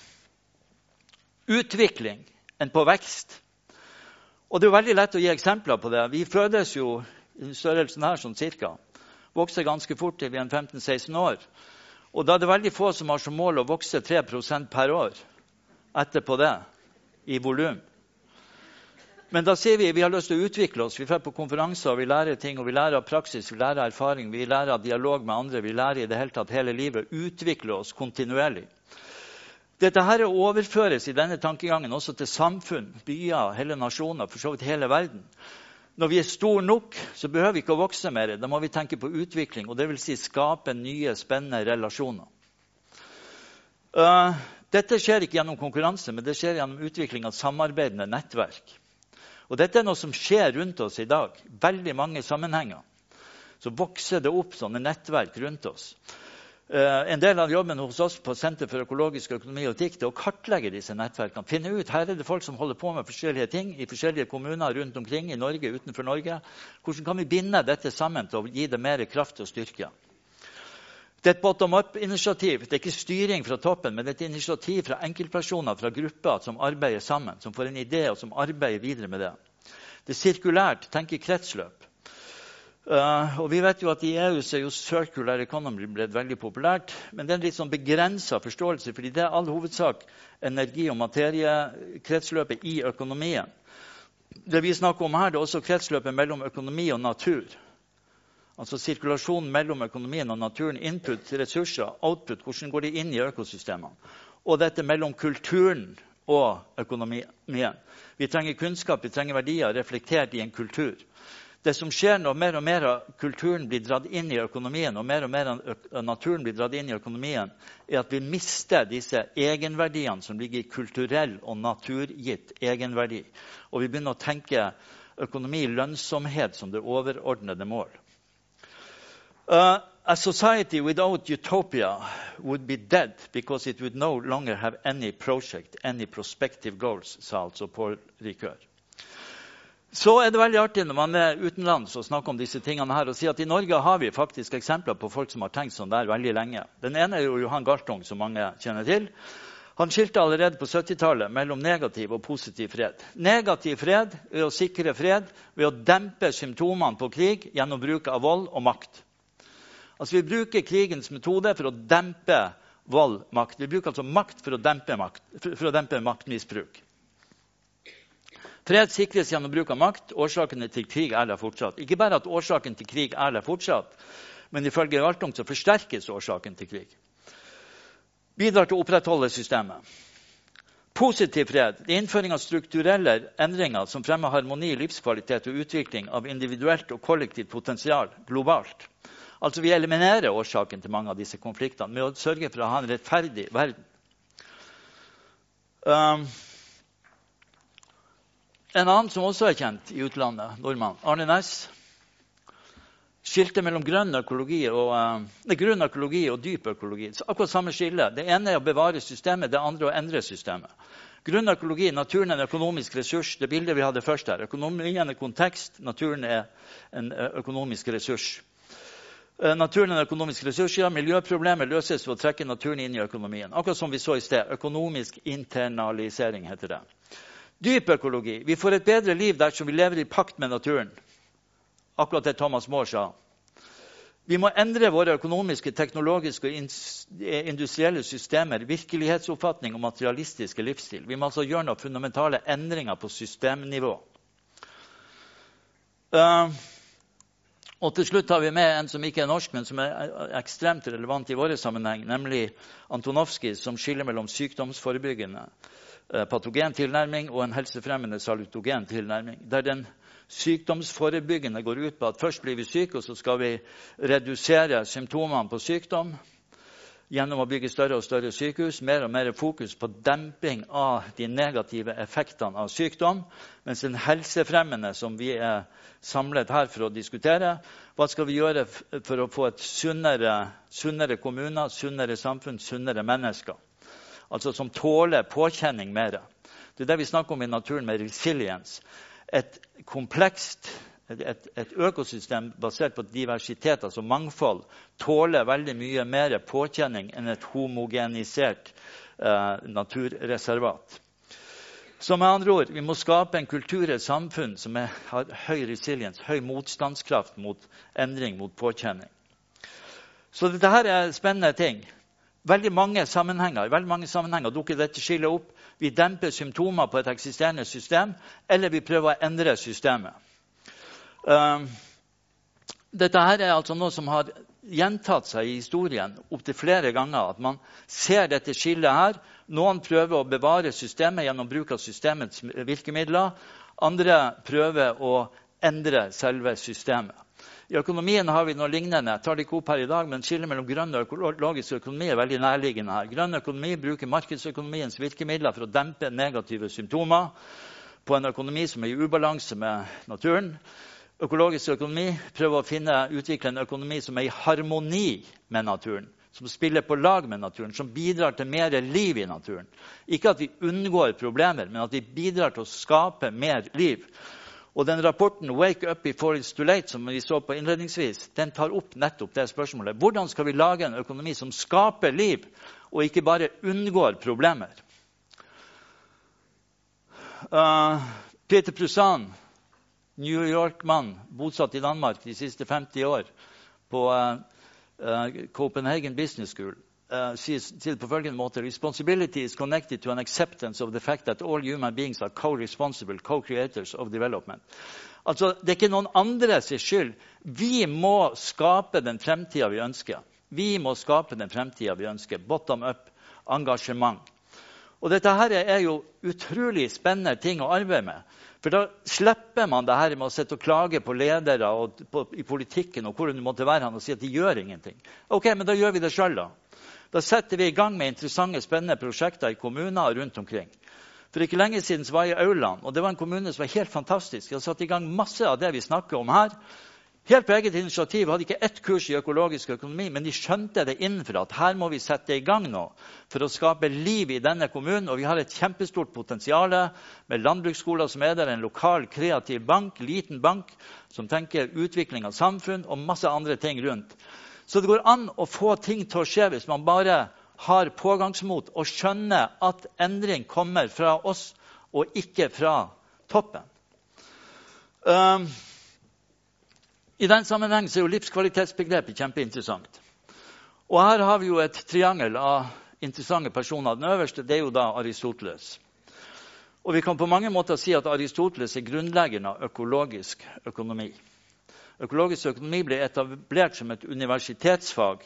utvikling enn på vekst. Og det er veldig lett å gi eksempler på det. Vi fødes jo i størrelsen her sånn cirka. Vokser ganske fort til vi er femten seksten år. Og da er det veldig få som har som mål å vokse tre prosent per år etterpå det, i volum. Men da sier vi vi har lyst til å utvikle oss. Vi får på konferanser, vi lærer ting, og vi lærer av praksis, vi lærer av erfaring, vi lærer av dialog med andre, vi lærer i det hele tatt hele livet, utvikle oss kontinuerlig. Dette her overføres i denne tankegangen også til samfunn, byer, hele nasjoner, for så vidt hele verden. Når vi er stor nok, så behøver vi ikke å vokse mer. Da må vi tenke på utvikling, og det vil si skape nye, spennende relasjoner. Uh, dette skjer ikke gjennom konkurranse, men det skjer gjennom utvikling av samarbeidende nettverk. Og dette er noe som skjer rundt oss i dag. Veldig mange sammenhenger. Så vokser det opp sånne nettverk rundt oss. Uh, en del av jobben hos oss på Senter for økologisk økonomi og etikk er å kartlegge disse nettverkene. Finne ut, her er det folk som holder på med forskjellige ting i forskjellige kommuner rundt omkring i Norge, utenfor Norge. Hvordan kan vi binde dette sammen til å gi det mer kraft og styrke? Det er et bottom-up-initiativ. Det er ikke styring fra toppen, men det er et initiativ fra enkeltpersoner, fra grupper som arbeider sammen, som får en idé og som arbeider videre med det. Det er sirkulært, tenk i kretsløp. Uh, og vi vet jo at i E U så er jo circular economy blitt veldig populært, men det er en litt sånn begrenset forståelse, fordi det er all hovedsak energi- og materiekretsløpet i økonomien. Det vi snakker om her, det er også kretsløpet mellom økonomi og natur. Altså sirkulasjonen mellom økonomien og naturen, input, ressurser, output, hvordan går de inn i økosystemene. Og dette mellom kulturen og økonomien. Vi trenger kunnskap, vi trenger verdier reflektert i en kultur. Det som skjer når mer og mer av kulturen blir dratt inn i økonomien, og mer og mer av naturen blir dratt inn i økonomien, er at vi mister disse egenverdiene som ligger i kulturell og naturgitt egenverdi. Og vi begynner å tenke økonomi, lønnsomhet som det overordnede mål. Uh, a society without utopia would be dead because it would no longer have any project, any prospective goals, sa altså Paul Ricoeur. Så er det veldig artig når man er utenlands og snakker om disse tingene her, og sier at i Norge har vi faktisk eksempler på folk som har tenkt sånn der veldig lenge. Den ene er jo Johan Galtung, som mange kjenner til. Han skilte allerede på syttitallet mellom negativ og positiv fred. Negativ fred ved å sikre fred, ved å dempe symptomene på krig gjennom bruk av vold og makt. Altså vi bruker krigens metode for å dempe vold, makt. Vi bruker altså makt for å dempe, makt, for å dempe maktmisbruk. Fred sikres gjennom bruk av makt. Årsakene til krig er der fortsatt. Ikke bare at årsaken til krig er der fortsatt, men ifølge Galtung så forsterkes årsaken til krig. Bidrar til å opprettholde systemet. Positiv fred. Det er innføring av strukturelle endringer som fremmer harmoni, livskvalitet og utvikling av individuelt og kollektivt potensial globalt. Altså vi eliminerer årsaken til mange av disse konfliktene med å sørge for å ha en rettferdig verden. Um, En annen som også er kjent i utlandet, nordmann, Arne Næss, skilte mellom grønn økologi og, uh, grønn økologi og dyp økologi. Så akkurat samme skille. Det ene er å bevare systemet, det andre å endre systemet. Grønn økologi, naturen er en økonomisk ressurs. Det bildet vi hadde først her. Økonomien er kontekst, naturen er en økonomisk ressurs. Uh, naturen er en økonomisk ressurs, ja. Miljøproblemet løses ved å trekke naturen inn i økonomien. Akkurat som vi så i sted. Økonomisk internalisering heter det. Dyp økologi. Vi får et bedre liv dersom vi lever i pakt med naturen. Akkurat det Thomas More sa. Vi må endre våre økonomiske, teknologiske og industrielle systemer, virkelighetsoppfatning og materialistiske livsstil. Vi må altså gjøre noen fundamentale endringer på systemnivå. Uh, og til slutt har vi med en som ikke er norsk, men som er ekstremt relevant i våre sammenheng, nemlig Antonovsky, som skiller mellom sykdomsforebyggende patogen tilnærming og en helsefremmende salutogen tilnærming. Der den sykdomsforebyggende går ut på at først blir vi syke, og så skal vi redusere symptomene på sykdom gjennom å bygge større og større sykehus, mer og mer fokus på demping av de negative effektene av sykdom, mens den helsefremmende som vi er samlet her for å diskutere, hva skal vi gjøre for å få et sunnere, sunnere kommuner, sunnere samfunn, sunnere mennesker? Altså som tåler påkjenning mer. Det er det vi snakker om i naturen med resilience. Et komplekst, et, et økosystem basert på diversitet, altså mangfold, tåler veldig mye mer påkjenning enn et homogenisert eh, naturreservat. Så med andre ord, vi må skape en kultur, et samfunn som er, har høy resilience, høy motstandskraft mot endring, mot påkjenning. Så dette her er spennende ting. Veldig mange sammenhenger, veldig mange sammenhenger dukker dette skillet opp. Vi demper symptomer på et eksisterende system, eller vi prøver å endre systemet. Uh, dette her er altså noe som har gjentatt seg i historien opp til flere ganger, at man ser dette skillet her. Noen prøver å bevare systemet gjennom bruk av systemets virkemidler. Andre prøver å endre selve systemet. I økonomien har vi noe lignende. Jeg tar det ikke opp her i dag, men skillet mellom grønn og økologisk økonomi er veldig nærliggende her. Grønn økonomi bruker markedsøkonomiens virkemidler for å dempe negative symptomer. på en økonomi som er i ubalanse med naturen. Økologisk økonomi prøver å finne, utvikle en økonomi som er i harmoni med naturen, som spiller på lag med naturen, som bidrar til mer liv i naturen. Ikke at vi unngår problemer, men at vi bidrar til å skape mer liv. Og den rapporten «Wake up before it's too late», som vi så på innledningsvis, den tar opp nettopp det spørsmålet. Hvordan skal vi lage en økonomi som skaper liv, og ikke bare unngår problemer? Uh, Peter Pruzan, New York-mann, bosatt i Danmark de siste femti år, på uh, uh, Copenhagen Business School, uh, sier på følgende måte: Responsibility is connected to an acceptance of the fact that all human beings are co-responsible, co-creators of development. Altså, det er ikke noen andres skyld. Vi må skape den fremtiden vi ønsker. Vi må skape den fremtiden vi ønsker. Bottom up, engasjement. Og dette her er jo utrolig spennende ting å arbeide med. For da slipper man det her med å sette og klage på ledere og på, i politikken og hvor det måtte være han og si at de gjør ingenting. Ok, men da gjør vi det selv da. Da setter vi i gang med interessante, spennende prosjekter i kommuner rundt omkring. For ikke lenge siden så var jeg i Auland, og det var en kommune som var helt fantastisk. Jeg har satt i gang masse av det vi snakker om her. Helt på eget initiativ, hadde ikke ett kurs i økologisk økonomi, men de skjønte det innenfor at her må vi sette i gang nå for å skape liv i denne kommunen. Og vi har et kjempestort potensial med landbruksskoler som er der, en lokal kreativ bank, liten bank, som tenker utvikling av samfunn og masse andre ting rundt. Så det går an å få ting til å skje hvis man bare har pågangsmot og skjønner at endring kommer fra oss og ikke fra toppen. Um, I den sammenheng så er jo livskvalitetsbegrepet kjempeinteressant. Og her har vi jo et triangel av interessante personer. Den øverste, det er jo da Aristoteles. Og vi kan på mange måter si at Aristoteles er grunnleggeren av økologisk økonomi. Økologisk økonomi ble etablert som et universitetsfag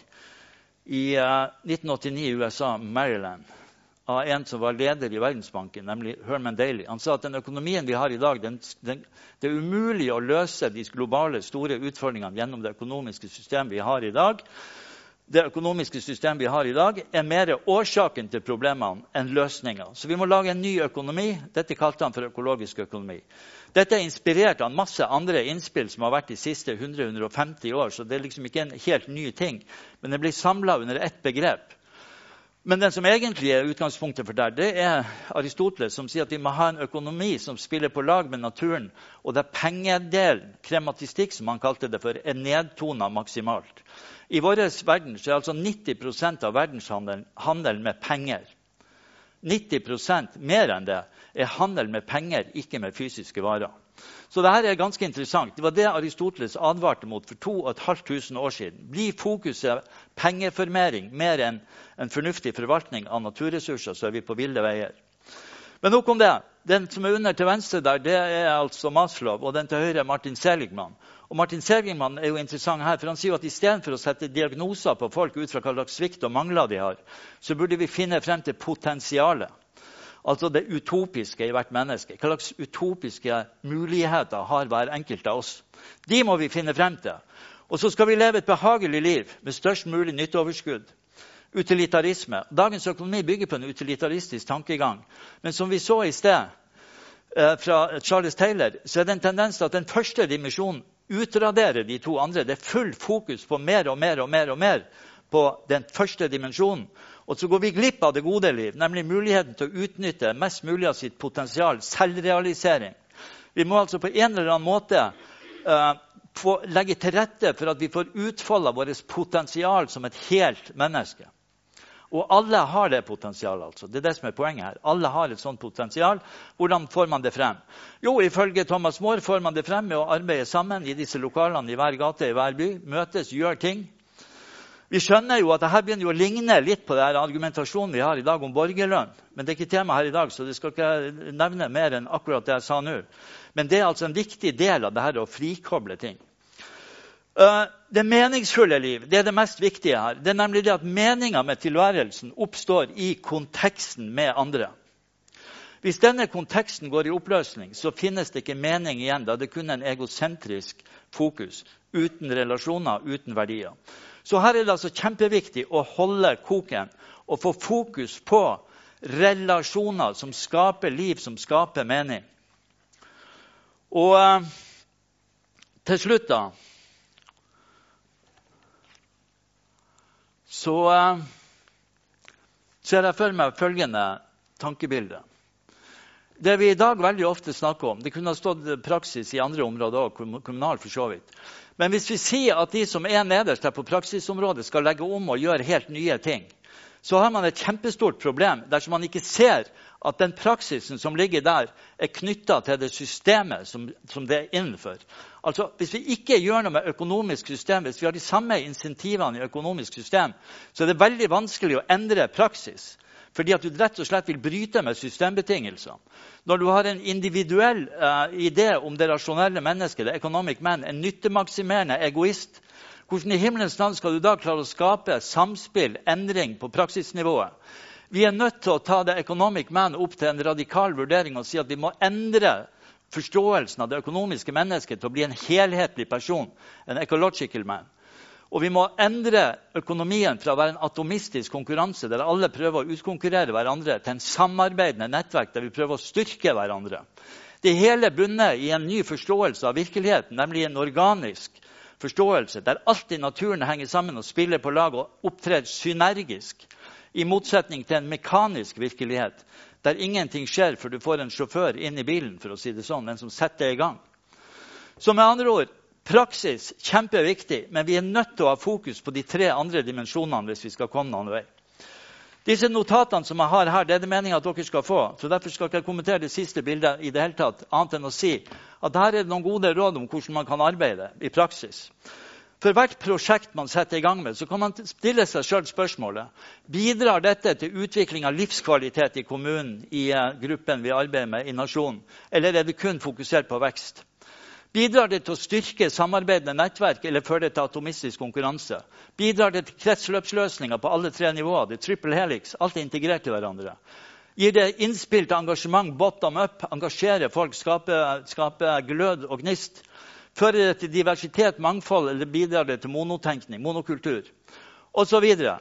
i uh, nitten åttini i U S A, Maryland, av en som var leder i Verdensbanken, nemlig Herman Daly. Han sa at den økonomien vi har i dag, den, den, det er umulig å løse de globale store utfordringene gjennom det økonomiske systemet vi har i dag. Det økonomiske systemet vi har i dag er mer årsaken til problemene enn løsninger. Så vi må lage en ny økonomi. Dette kalte han for økologisk økonomi. Dette er inspirert av masse andre innspill som har vært de siste hundre til hundre og femti år, så det er liksom ikke en helt ny ting, men det blir samlet under ett begrep. Men den som egentlig er utgangspunktet for det, det er Aristoteles, som sier at vi må ha en økonomi som spiller på lag med naturen, og der pengedelen, krematistikk som han kalte det for, er nedtonet maksimalt. I vår verden så er altså nitti prosent av verdenshandelen handel med penger. nitti prosent mer enn det er handel med penger, ikke med fysiske varer. Så dette er ganske interessant. Det var det Aristoteles advarte mot for to og et halvt tusen år siden. Blir fokuset pengeformering mer enn en fornuftig forvaltning av naturressurser, så er vi på ville veier. Men nok om det. Den som er under til venstre der, det er altså Maslow, og den til høyre er Martin Seligman. Og Martin Seligman er jo interessant her, for han sier at i stedet for å sette diagnoser på folk ut fra hva slags svikt og mangler de har, så burde vi finne frem til potensialet. Altså det utopiske i hvert menneske. Hva slags utopiske muligheter har hver enkelt av oss? De må vi finne frem til. Og så skal vi leve et behagelig liv med størst mulig nytteoverskudd. Utilitarisme. Dagens økonomi bygger på en utilitaristisk tankegang. Men som vi så i sted eh, fra Charles Taylor, så er det en tendens til at den første dimensjonen utraderer de to andre. Det er full fokus på mer og mer og mer og mer på den første dimensjonen. Og så går vi glipp av det gode liv, nemlig muligheten til å utnytte mest mulig av sitt potensial, selvrealisering. Vi må altså på en eller annen måte uh, få legge til rette for at vi får utfoldet vårt potensial som et helt menneske. Og alle har det potensialet, altså. Det er det som er poenget her. Alle har et sånt potensial. Hvordan får man det frem? Jo, ifølge Thomas More får man det frem med å arbeide sammen i disse lokalene, i hver gate, i hver by, møtes, gjør ting. Vi skjønner jo at dette begynner jo å ligne litt på den argumentasjonen vi har i dag om borgerlønn. Men det er ikke tema her i dag, så det skal ikke nevne mer enn akkurat det jeg sa nå. Men det er altså en viktig del av det her å frikoble ting. Det meningsfulle liv, det er det mest viktige her. Det er nemlig det at meningen med tilværelsen oppstår i konteksten med andre. Hvis denne konteksten går i oppløsning, så finnes det ikke mening igjen. Da er det kun en egosentrisk fokus, uten relasjoner, uten verdier. Så her er det altså kjempeviktig å holde koken og få fokus på relasjoner som skaper liv, som skaper mening. Og eh, til slutt da, så eh, ser jeg for meg følgende tankebilde. Det vi i dag veldig ofte snakker om, det kunne ha stått praksis i andre områder også, kommunal for så vidt. Men hvis vi sier at de som er nederst der på praksisområdet skal legge om og gjøre helt nye ting, så har man et kjempestort problem dersom man ikke ser at den praksisen som ligger der er knyttet til det systemet som, som det er innenfor. Altså, hvis vi ikke gjør noe med økonomisk system, hvis vi har de samme insentivene i økonomisk system, så er det veldig vanskelig å endre praksis. Fordi at du rett og slett vil bryte med systembetingelser. Når du har en individuell uh, idé om det rasjonelle mennesket, det economic man, en nyttemaksimerende egoist, hvordan i himmelens navn skal du da klare å skape samspill, endring på praksisnivået? Vi er nødt til å ta det economic man opp til en radikal vurdering og si at vi må endre forståelsen av det økonomiske mennesket til å bli en helhetlig person, en ecological man. Og vi må endre økonomien fra å være en atomistisk konkurranse der alle prøver å utkonkurrere hverandre til en samarbeidende nettverk der vi prøver å styrke hverandre. Det hele bunner i en ny forståelse av virkeligheten, nemlig en organisk forståelse der alt i naturen henger sammen og spiller på lag og opptrer synergisk, i motsetning til en mekanisk virkelighet der ingenting skjer før du får en sjåfør inn i bilen, for å si det sånn, den som setter i gang. Så med andre ord, praksis, kjempeviktig, men vi er nødt til å ha fokus på de tre andre dimensjonene hvis vi skal komme noen vei. Disse notatene som jeg har her, det er det meningen at dere skal få, så derfor skal jeg ikke kommentere det siste bildet i det hele tatt, annet enn å si at her er det noen gode råd om hvordan man kan arbeide i praksis. For hvert prosjekt man setter i gang med, så kan man stille seg selv spørsmålet, bidrar dette til utvikling av livskvalitet i kommunen, i gruppen vi arbeider med, i nasjonen, eller er det kun fokusert på vekst? Bidrar det til å styrke samarbeidende nettverk eller fører det til atomistisk konkurranse? Bidrar det til kretsløpsløsninger på alle tre nivåer, det triple helix, alt er integrert i hverandre? Gir det innspill til engasjement bottom up, engasjere folk, skape, skape glød og gnist? Fører det til diversitet, mangfold, eller bidrar det til monotenkning, monokultur? Og så videre.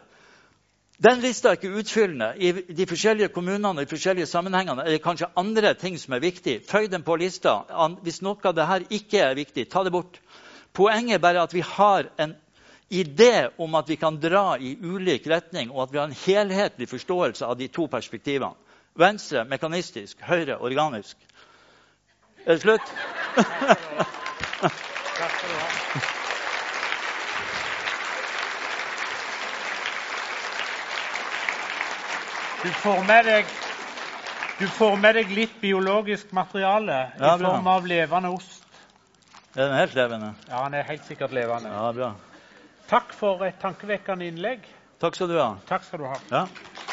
Den lista er ikke utfyllende. I de forskjellige kommunene og i forskjellige sammenhengene er det kanskje andre ting som er viktig. Føy den på lista. Hvis noe av det her ikke er viktig, ta det bort. Poenget er bare at vi har en idé om at vi kan dra i ulik retning, og at vi har en helhetlig forståelse av de to perspektivene. Venstre, mekanistisk. Høyre, organisk. Er det slutt? Takk skal du ha. Du får med deg, du får med deg litt biologisk materiale Ja, i form av levende ost. Er den helt levende? Ja, den er helt sikkert levende. Ja, bra. Takk for et tankevekkende innlegg. Takk skal du ha. Takk skal du ha. Ja.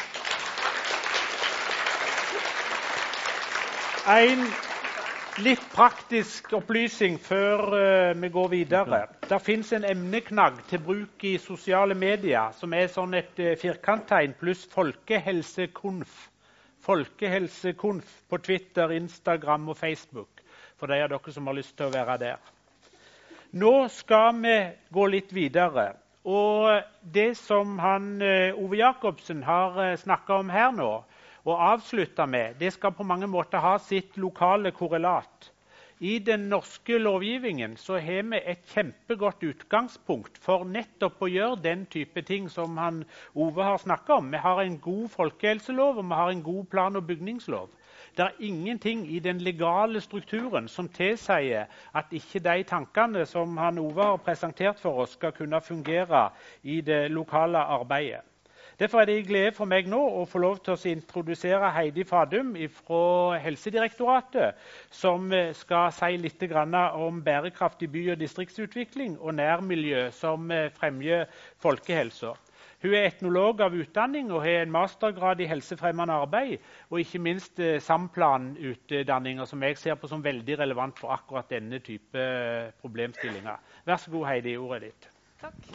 En litt praktisk opplysning før uh, vi går videre. Det finnes en emneknagg til bruk i sosiale medier, som er sånn et uh, firkanttegn pluss folkehelsekonf. Folkehelsekonf på Twitter, Instagram og Facebook, for de av dere som har lyst til å være der. Nå skal vi gå litt videre. Og det som han, uh, Ove Jacobsen har uh, snakket om her nå, og avslutte med, det skal på mange måter ha sitt lokale korrelat. I den norske lovgivningen så har vi et kjempegodt utgangspunkt for nettopp å gjøre den type ting som han Ove har snakket om. Vi har en god folkehelselov, og vi har en god plan- og bygningslov. Det er ingenting i den legale strukturen som tilsier at ikke de tankene som han Ove har presentert for oss, skal kunne fungere i det lokale arbeidet. Derfor er det en glede for meg nå å få lov til å introdusere Heidi Fadum fra Helsedirektoratet, som skal si litt om bærekraftig by- og distriktsutvikling og nærmiljø som fremmer folkehelsa. Hun er etnolog av utdanning og har en mastergrad i helsefremmende arbeid, og ikke minst samplanutdanninger, som jeg ser på som veldig relevant for akkurat denne type problemstillinger. Vær så god, Heidi, ordet er ditt. Takk.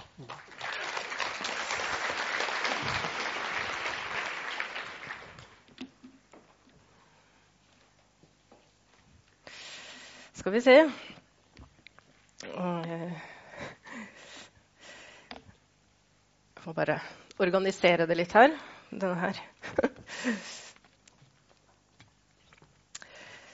Skal vi se. Jeg får bare organisere det litt her. Denne her.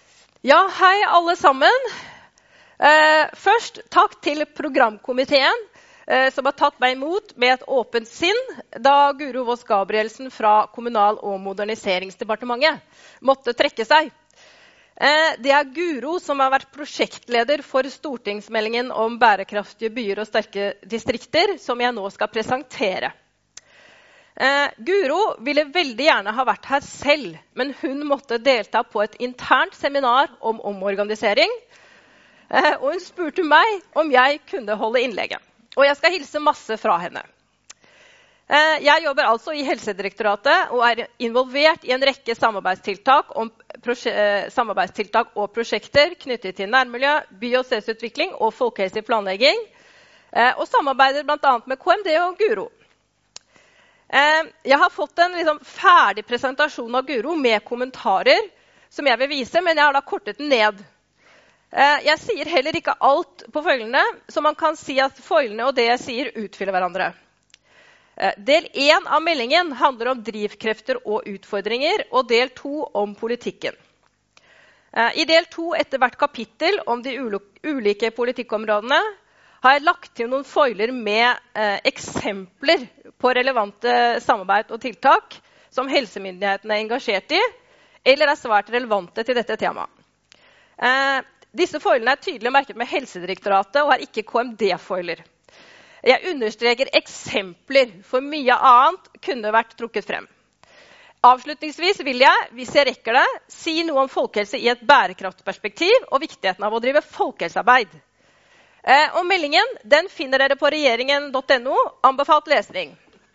Ja, hei alle sammen. Eh, først takk til programkomiteen eh, som har tatt meg imot med et åpent sinn da Guro Voss Gabrielsen fra Kommunal- og moderniseringsdepartementet måtte trekke seg. Eh, det er Guro som har vært prosjektleder for stortingsmeldingen om bærekraftige byer og sterke distrikter, som jeg nå skal presentere. Eh, Guro ville veldig gjerne ha vært her selv, men hun måtte delta på et internt seminar om omorganisering, eh, og hun spurte meg om jeg kunne holde innlegget. Og jeg skal hilse masse fra henne. Eh, jeg jobber altså i Helsedirektoratet og er involvert i en rekke samarbeidstiltak, om eh, samarbeidstiltak og prosjekter knyttet til nærmiljø, by- og stedsutvikling og folkehelse i planlegging, eh, og samarbeider blant annet med K M D og Guro. Jeg har fått en liksom ferdig presentasjon av Guro med kommentarer som jeg vil vise, men jeg har da kortet den ned. Jeg sier heller ikke alt på foilene, så man kan si at foilene og det jeg sier utfyller hverandre. Del én av meldingen handler om drivkrefter og utfordringer, og del to om politikken. I del to etter hvert kapittel om de ulike politikkområdene har jeg lagt til noen foiler med eh, eksempler på relevante samarbeid og tiltak som helsemyndighetene er engasjert i, eller er svært relevante til dette temaet. Eh, disse foilene er tydelig merket med Helsedirektoratet og er ikke K M D-foiler. Jeg understreker eksempler, for mye annet kunne vært trukket frem. Avslutningsvis vil jeg, hvis jeg rekker det, si noe om folkehelse i et bærekraftperspektiv og viktigheten av å drive folkehelsearbeid. Eh, og meldingen den finner dere på regjeringen punktum no, anbefalt lesning.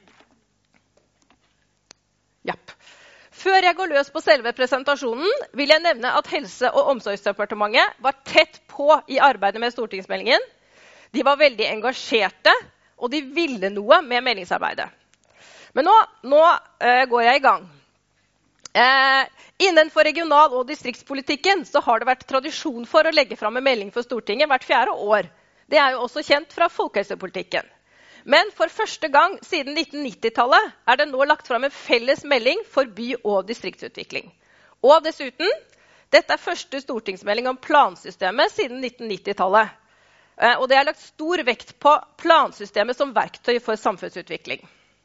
Japp. Før jeg går løs på selve presentasjonen, vil jeg nevne at Helse- og omsorgsdepartementet var tett på i arbeidet med stortingsmeldingen. De var veldig engasjerte, og de ville noe med meldingsarbeidet. Men nå, nå eh, går jeg i gang. Eh, innenfor regional- og distriktspolitikken så har det vært tradisjon for å legge fram en melding for Stortinget hvert fjerde år. Det er jo også kjent fra folkehelsepolitikken. Men for første gang siden nitten nittitallet er det nå lagt fram en felles melding for by- og distriktsutvikling. Og dessuten, dette er første stortingsmelding om plansystemet siden nitten nittitallet. Og det er lagt stor vekt på plansystemet som verktøy for samfunnsutvikling.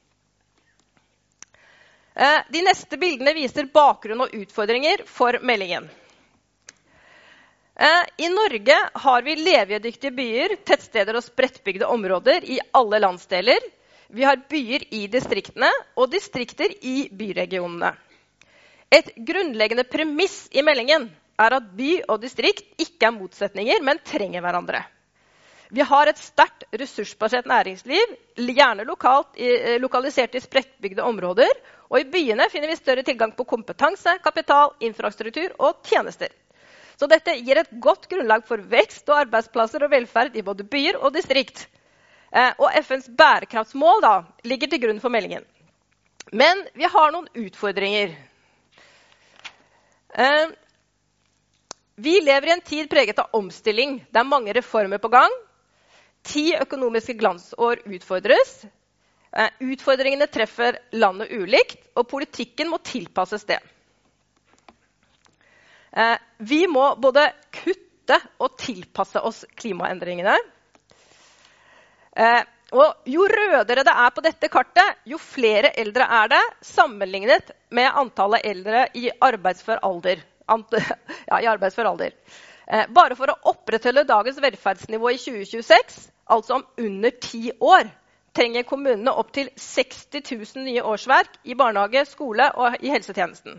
De neste bildene viser bakgrunn og utfordringer for meldingen. I Norge har vi levedyktige byer, tettsteder og sprettbygde områder i alle landsdeler. Vi har byer i distriktene og distrikter i byregionene. Et grunnleggende premiss i meldingen er at by og distrikt ikke er motsetninger, men trenger hverandre. Vi har et sterkt ressursbasert næringsliv, gjerne lokalt, lokalisert i sprettbygde områder, og i byene finner vi større tilgang på kompetanse, kapital, infrastruktur og tjenester. Så dette gir et godt grunnlag for vekst og arbeidsplasser og velferd i både byer og distrikt. Eh, og F N's bærekraftsmål da, ligger til grunn for meldingen. Men vi har noen utfordringer. Eh, vi lever i en tid preget av omstilling. Det er mange reformer på gang. Ti økonomiske glansår utfordres. Eh, utfordringene treffer landet ulikt, og politikken må tilpasses det. Eh, vi må både kutte og tilpasse oss klimaendringene. Eh, og jo rødere det er på dette kartet, jo flere eldre er det, sammenlignet med antallet eldre i arbeidsfør alder. Ant ja, i arbeidsfør alder. Eh, bare for å opprettholde dagens velferdsnivå i tjue tjueseks, altså om under ti år, trenger kommunene opp til seksti tusen nye årsverk i barnehage, skole og i helsetjenesten.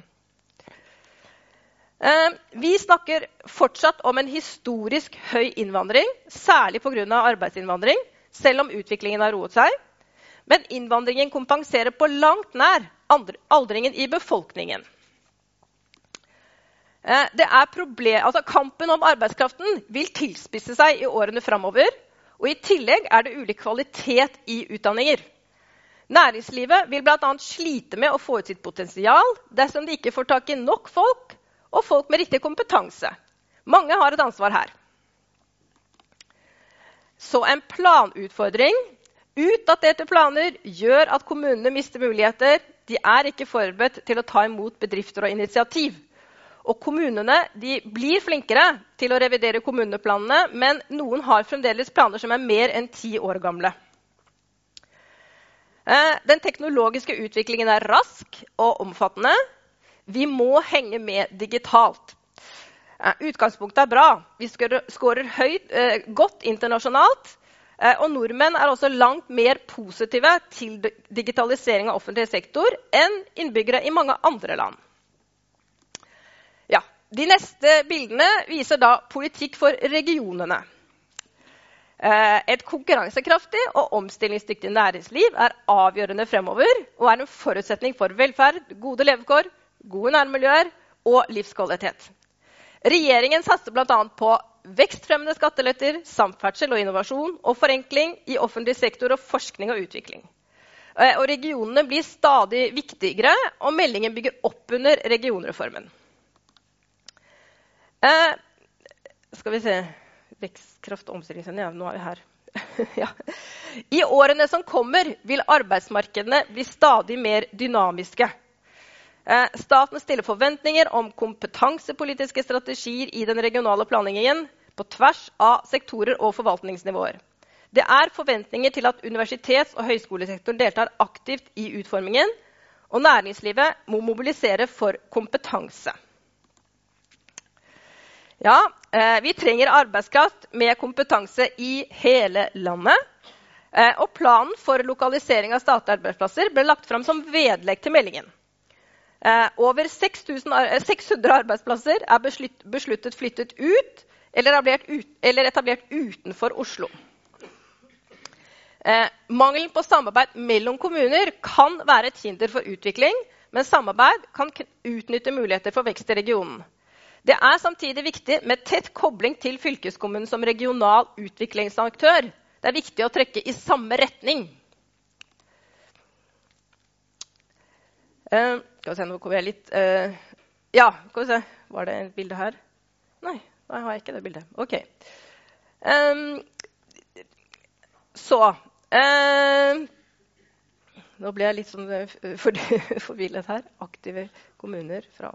Vi snakker fortsatt om en historisk høy innvandring, særlig på grunn av arbeidsinnvandring, selv om utviklingen har roet seg. Men innvandringen kompenserer på langt nær aldringen i befolkningen. Det er problem, altså kampen om arbeidskraften vil tilspisse seg i årene fremover, og i tillegg er det ulik kvalitet i utdanninger. Næringslivet vil blant annet slite med å få ut sitt potensial dersom de ikke får tak i nok folk, og folk med riktig kompetanse. Mange har et ansvar her. Så en planutfordring. Utdaterte planer gjør at kommunene mister muligheter. De er ikke forberedt til å ta imot bedrifter og initiativ. Og kommunene de blir flinkere til å revidere kommuneplanene, men noen har fremdeles planer som er mer enn ti år gamle. Den teknologiske utviklingen er rask og omfattende. Vi må henge med digitalt. Utgangspunktet er bra. Vi skårer høyt, godt internasjonalt, og nordmenn er også langt mer positive til digitalisering av offentlig sektor enn innbyggere i mange andre land. Ja, de neste bildene viser da politikk for regionene. Et konkurransekraftig og omstillingsdyktig næringsliv er avgjørende fremover og er en forutsetning for velferd, gode levekår, gode nærmiljøer og livskvalitet. Regjeringen satser blant annet på vekstfremmende skatteletter, samferdsel og innovasjon og forenkling i offentlig sektor og forskning og utvikling. Og regionene blir stadig viktigere, og meldingen bygger opp under regionreformen. Eh, skal vi se, vekstkraft og omstilling, ja, nå er vi her. Ja. I årene som kommer vil arbeidsmarkedene bli stadig mer dynamiske. Staten stiller forventninger om kompetansepolitiske strategier i den regionale planleggingen på tvers av sektorer og forvaltningsnivåer. Det er forventninger til at universitets- og høyskolesektoren deltar aktivt i utformingen, og næringslivet må mobilisere for kompetanse. Ja, vi trenger arbeidskraft med kompetanse i hele landet, og planen for lokalisering av statlige arbeidsplasser ble lagt frem som vedlegg til meldingen. Eh, over seks hundre arbeidsplasser er beslut, besluttet flyttet ut eller etablert, ut, eller etablert utenfor Oslo. Eh, mangelen på samarbeid mellom kommuner kan være et hinder for utvikling, men samarbeid kan utnytte muligheter for vekst i regionen. Det er samtidig viktig med tett kobling til fylkeskommunen som regional utviklingsaktør. Det er viktig å trekke i samme retning. Uh, skal vi se, nå kommer jeg litt... Uh, ja, skal vi se. Var det et bilde her? Nei, da har jeg ikke det bildet. Ok. Um, så. Uh, nå ble jeg litt sånn for, forvillet her. Aktive kommuner fra...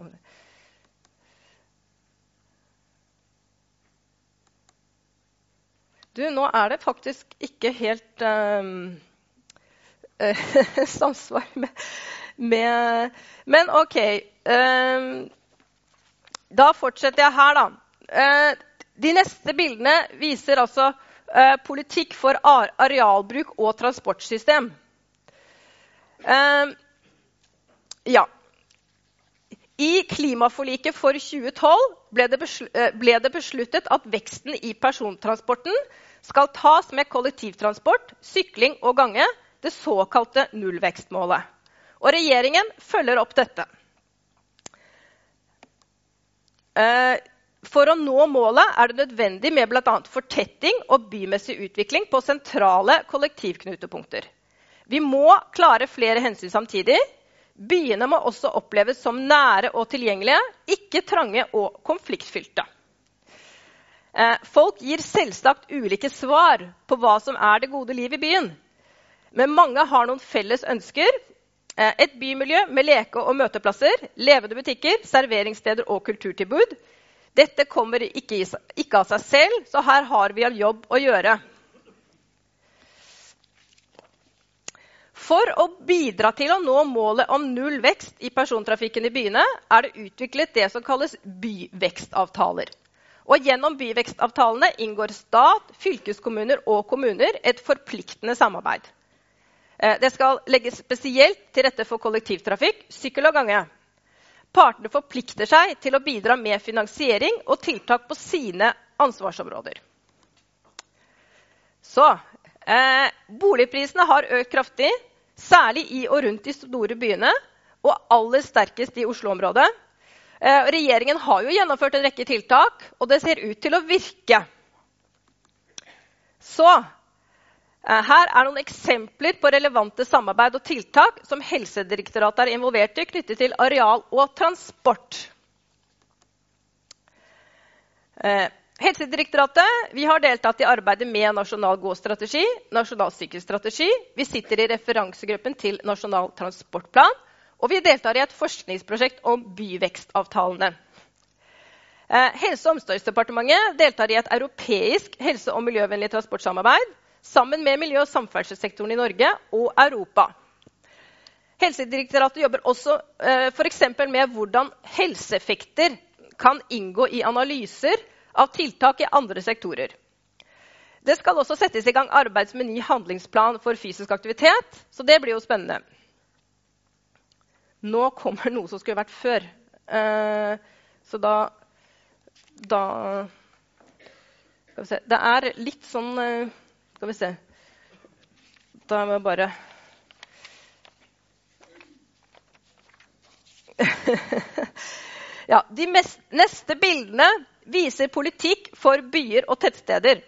Du, nå er det faktisk ikke helt um, uh, samsvar med... Med, men ok, eh, da fortsetter jeg her da. Eh, de neste bildene viser altså eh, politikk for arealbruk og transportsystem. Eh, ja. I klimaforliket for tjue tolv ble det, besl- ble det besluttet at veksten i persontransporten skal tas med kollektivtransport, sykling og gange, det såkalte nullvekstmålet. Og regjeringen følger opp dette. For å nå målet er det nødvendig med blant annet fortetting og bymessig utvikling på sentrale kollektivknutepunkter. Vi må klare flere hensyn samtidig. Byene må også oppleves som nære og tilgjengelige, ikke trange og konfliktfylte. Folk gir selvsagt ulike svar på hva som er det gode liv i byen. Men mange har noen felles ønsker. Et bymiljø med leke- og møteplasser, levende butikker, serveringssteder og kulturtilbud. Dette kommer ikke, i, ikke av seg selv, så her har vi en jobb å gjøre. For å bidra til å nå målet om null vekst i persontrafikken i byene, er det utviklet det som kalles byvekstavtaler. Og gjennom byvekstavtalene inngår stat, fylkeskommuner og kommuner et forpliktende samarbeid. Det skal legges spesielt til rette for kollektivtrafikk, sykkel og gange. Partene forplikter seg til å bidra med finansiering og tiltak på sine ansvarsområder. Så, eh, boligprisene har økt kraftig, særlig i og rundt de store byene, og aller sterkest i Oslo-området. Eh, regjeringen har jo gjennomført en rekke tiltak, og det ser ut til å virke. Så, her er noen eksempler på relevante samarbeid og tiltak som Helsedirektoratet er involvert i knyttet til areal og transport. Eh, Helsedirektoratet vi har deltatt i arbeidet med nasjonal gåstrategi, nasjonal sykehusstrategi. Vi sitter i referansegruppen til nasjonal transportplan, og vi deltar i et forskningsprosjekt om byvekstavtalene. Eh, Helse- og omsorgsdepartementet deltar i et europeisk helse- og miljøvennlig transportsamarbeid sammen med miljø- og samferdselssektoren i Norge og Europa. Helsedirektoratet jobber også eh, for eksempel med hvordan helseeffekter kan inngå i analyser av tiltak i andre sektorer. Det skal også settes i gang arbeids med ny handlingsplan for fysisk aktivitet, så det blir jo spennende. Nå kommer noe som skulle vært før. Eh, så da, da skal vi se. Det er litt sånn eh, Skal vi se. Da må jeg bare Ja, de mest, neste bildene viser politikk for byer og tettsteder.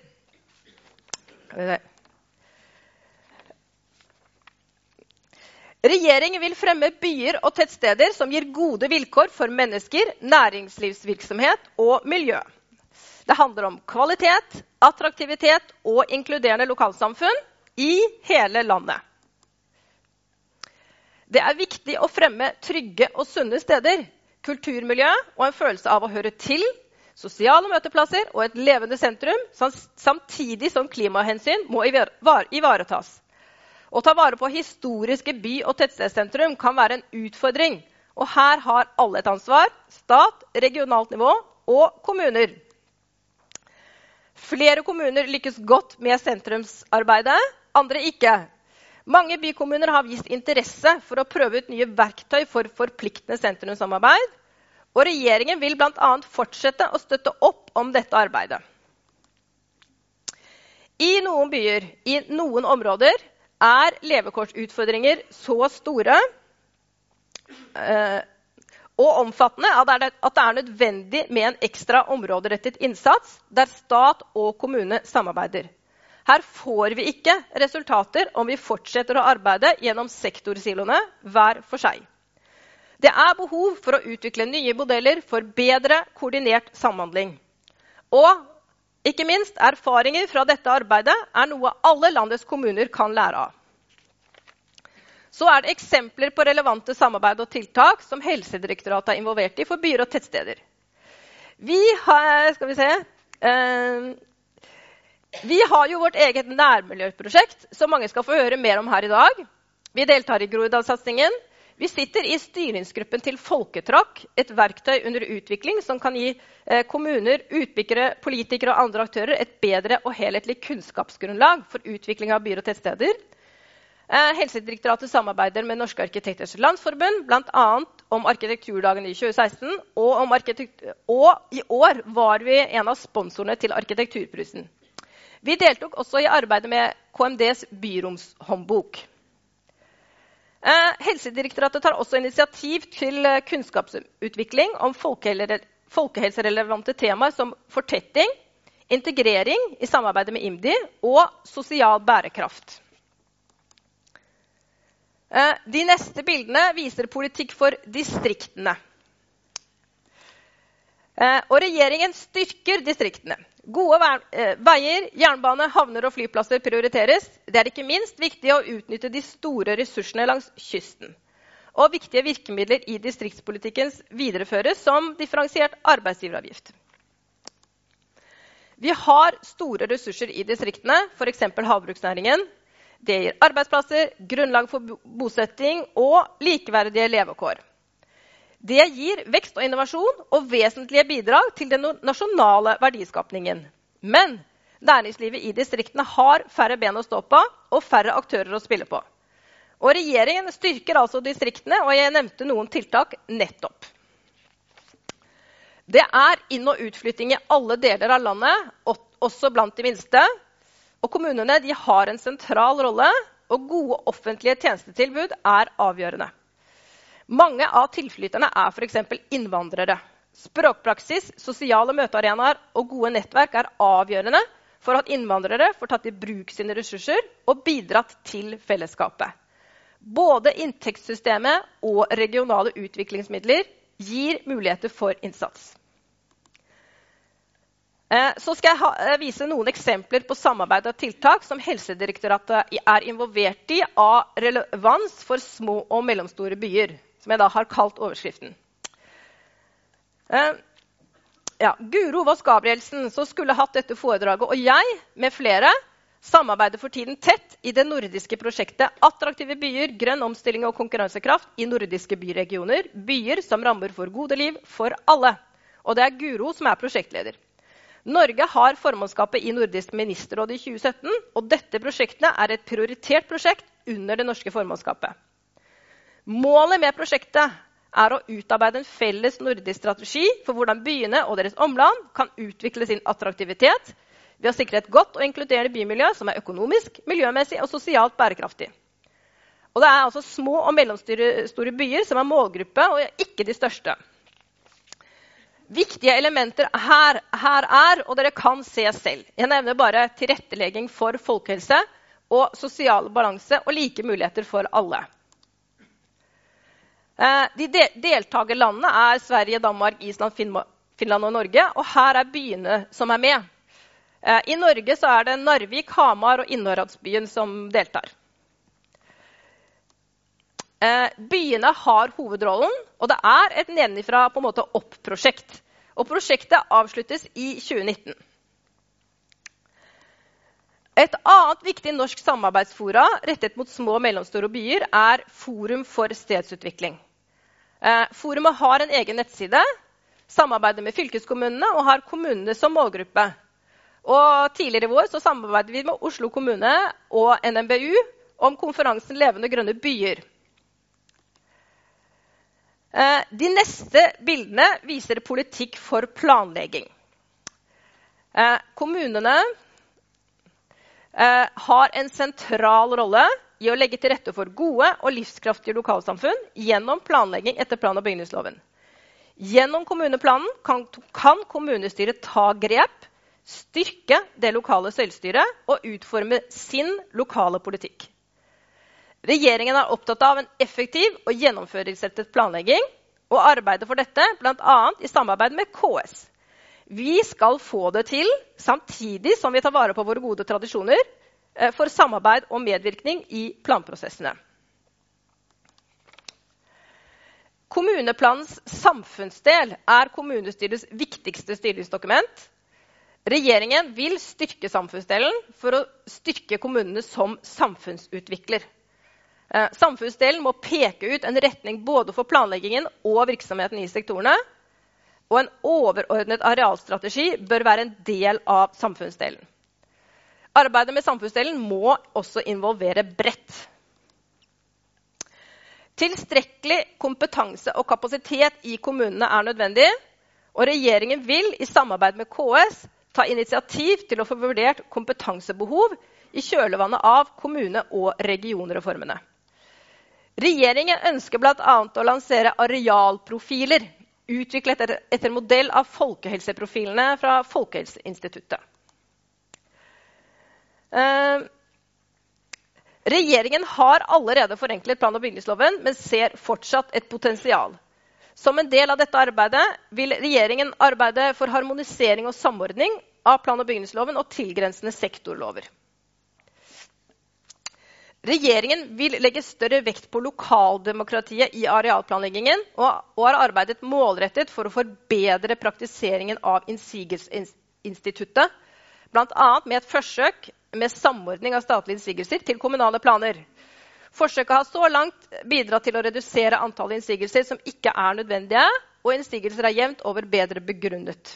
Regjeringen vil fremme byer og tettsteder som gir gode vilkår for mennesker, næringslivsvirksomhet og miljø. Det handler om kvalitet, attraktivitet og inkluderende lokalsamfunn i hele landet. Det er viktig å fremme trygge og sunne steder, kulturmiljø og en følelse av å høre til, sosiale møteplasser og et levende sentrum, samtidig som klimahensyn må ivaretas. Å ta vare på historiske by- og tettstedssentrum kan være en utfordring, og her har alle et ansvar, stat, regionalt nivå og kommuner. Flere kommuner lykkes godt med sentrumsarbeidet, andre ikke. Mange bykommuner har vist interesse for å prøve ut nye verktøy for forpliktende sentrumssamarbeid, og regjeringen vil blant annet fortsette å støtte opp om dette arbeidet. I noen byer, i noen områder, er levekårsutfordringer så store eh, og omfattende at det, er, at det er nødvendig med en ekstra områderettet innsats der stat og kommune samarbeider. Her får vi ikke resultater om vi fortsetter å arbeide gjennom sektorsiloene hver for seg. Det er behov for å utvikle nye modeller for bedre koordinert samhandling. Og ikke minst, erfaringer fra dette arbeidet er noe alle landets kommuner kan lære av. Så er det eksempler på relevante samarbeid og tiltak som Helsedirektoratet er involvert i for byer og tettsteder. Vi har, skal vi se, eh, vi har jo vårt eget nærmiljøprosjekt, som mange skal få høre mer om her i dag. Vi deltar i Groruddalssatsingen. Vi sitter i styringsgruppen til Folketråkk, et verktøy under utvikling som kan gi eh, kommuner, utbyggere, politikere og andre aktører et bedre og helhetlig kunnskapsgrunnlag for utvikling av byer og tettsteder. Eh, Helsedirektoratet samarbeider med Norske Arkitekters Landsforbund, blant annet om arkitekturdagen i tjue seksten, og, om arkitekt- og i år var vi en av sponsorene til Arkitekturprisen. Vi deltok også i arbeidet med K M D's byromshåndbok. Eh, Helsedirektoratet tar også initiativ til eh, kunnskapsutvikling om folkehelse, folkehelserelevante temaer som fortetting, integrering i samarbeidet med IMDi og sosial bærekraft. Eh, de neste bildene viser politikk for distriktene. Eh, og regjeringen styrker distriktene. Gode veier, jernbane, havner og flyplasser prioriteres. Det er ikke minst viktig å utnytte de store ressursene langs kysten. Og viktige virkemidler i distriktspolitikken videreføres som differensiert arbeidsgiveravgift. Vi har store ressurser i distriktene, for eksempel havbruksnæringen. Det gir arbeidsplasser, grunnlag for bosetting og likeverdige levekår. Det gir vekst og innovasjon og vesentlige bidrag til den nasjonale verdiskapningen. Men næringslivet i distriktene har færre ben å stå på og færre aktører å spille på. Og regjeringen styrker altså distriktene, og jeg nevnte noen tiltak nettopp. Det er inn- og utflytting i alle deler av landet, også blant de minste. Og kommunene de har en sentral rolle, og gode offentlige tjenestetilbud er avgjørende. Mange av tilflytterne er for eksempel innvandrere. Språkpraksis, sosiale møtearenaer og gode nettverk er avgjørende for at innvandrere får tatt i bruk sine ressurser og bidratt til fellesskapet. Både inntektssystemet og regionale utviklingsmidler gir muligheter for innsats. Så skal jeg vise noen eksempler på samarbeid og tiltak som Helsedirektoratet er involvert i av relevans for små og mellomstore byer, som jeg da har kalt overskriften. ja, Guro Voss Gabrielsen, som skulle hatt dette foredraget, og jeg med flere, samarbeider for tiden tett i det nordiske prosjektet Attraktive byer, grønn omstilling og konkurransekraft i nordiske byregioner, byer som rammer for gode liv for alle. Og det er Guro som er prosjektleder. Norge har formannskapet i Nordisk ministerråd i tjue sytten, og dette prosjektet er et prioritert prosjekt under det norske formannskapet. Målet med prosjektet er å utarbeide en felles nordisk strategi for hvordan byene og deres omland kan utvikle sin attraktivitet ved å sikre et godt og inkluderende bymiljø som er økonomisk, miljømessig og sosialt bærekraftig. Og det er altså små og mellomstore byer som er målgruppe, og ikke de største. Viktige elementer her, her er, og dere kan se selv. Jeg nevner bare tilrettelegging for folkehelse og sosial balanse og like muligheter for alle. De deltakerlandene er Sverige, Danmark, Island, Finland og Norge, og her er byene som er med. I Norge så er det Narvik, Hamar og Innherredsbyen som deltar. Byene har hovedrollen, og det er et nedenifra på en måte opp-prosjekt. Og prosjektet avsluttes i tjue nitten. Et annet viktig norsk samarbeidsfora rettet mot små og mellomstore byer er Forum for stedsutvikling. Forumet har en egen nettside, samarbeider med fylkeskommunene og har kommunene som målgruppe. Og tidligere i vår så samarbeider vi med Oslo kommune og N M B U om konferansen Levende grønne byer. De neste bildene viser politikk for planlegging. Kommunene har en sentral rolle i å legge til rette for gode og livskraftige lokalsamfunn gjennom planlegging etter plan- og bygningsloven. Gjennom kommuneplanen kan, kan kommunestyret ta grep, styrke det lokale selvstyret og utforme sin lokale politikk. Regjeringen er opptatt av en effektiv og gjennomføringsrettet planlegging, og arbeider for dette blant annet i samarbeid med K S. Vi skal få det til, samtidig som vi tar vare på våre gode tradisjoner for samarbeid og medvirkning i planprosessene. Kommuneplanens samfunnsdel er kommunestyrets viktigste styringsdokument. Regjeringen vil styrke samfunnsdelen for å styrke kommunene som samfunnsutvikler. Samfunnsdelen må peke ut en retning både for planleggingen og virksomheten i sektorene, og en overordnet arealstrategi bør være en del av samfunnsdelen. Arbeidet med samfunnsdelen må også involvere bredt. Tilstrekkelig kompetanse og kapasitet i kommunene er nødvendig, og regjeringen vil i samarbeid med K S ta initiativ til å få vurdert kompetansebehov i kjølvannet av kommune- og regionreformene. Regjeringen ønsker blant annet å lansere arealprofiler, utviklet etter, etter modell av folkehelseprofilene fra Folkehelseinstituttet. Eh, regjeringen har allerede forenklet plan- og bygningsloven, men ser fortsatt et potensial. Som en del av dette arbeidet vil regjeringen arbeide for harmonisering og samordning av plan- og bygningsloven og tilgrensende sektorlover. Regjeringen vil legge større vekt på lokaldemokratiet i arealplanleggingen og, og har arbeidet målrettet for å forbedre praktiseringen av innsigelsesinstituttet, blant annet med et forsøk med samordning av statlige innsigelser til kommunale planer. Forsøket har så langt bidratt til å redusere antallet innsigelser som ikke er nødvendige, og innsigelser er jevnt over bedre begrunnet.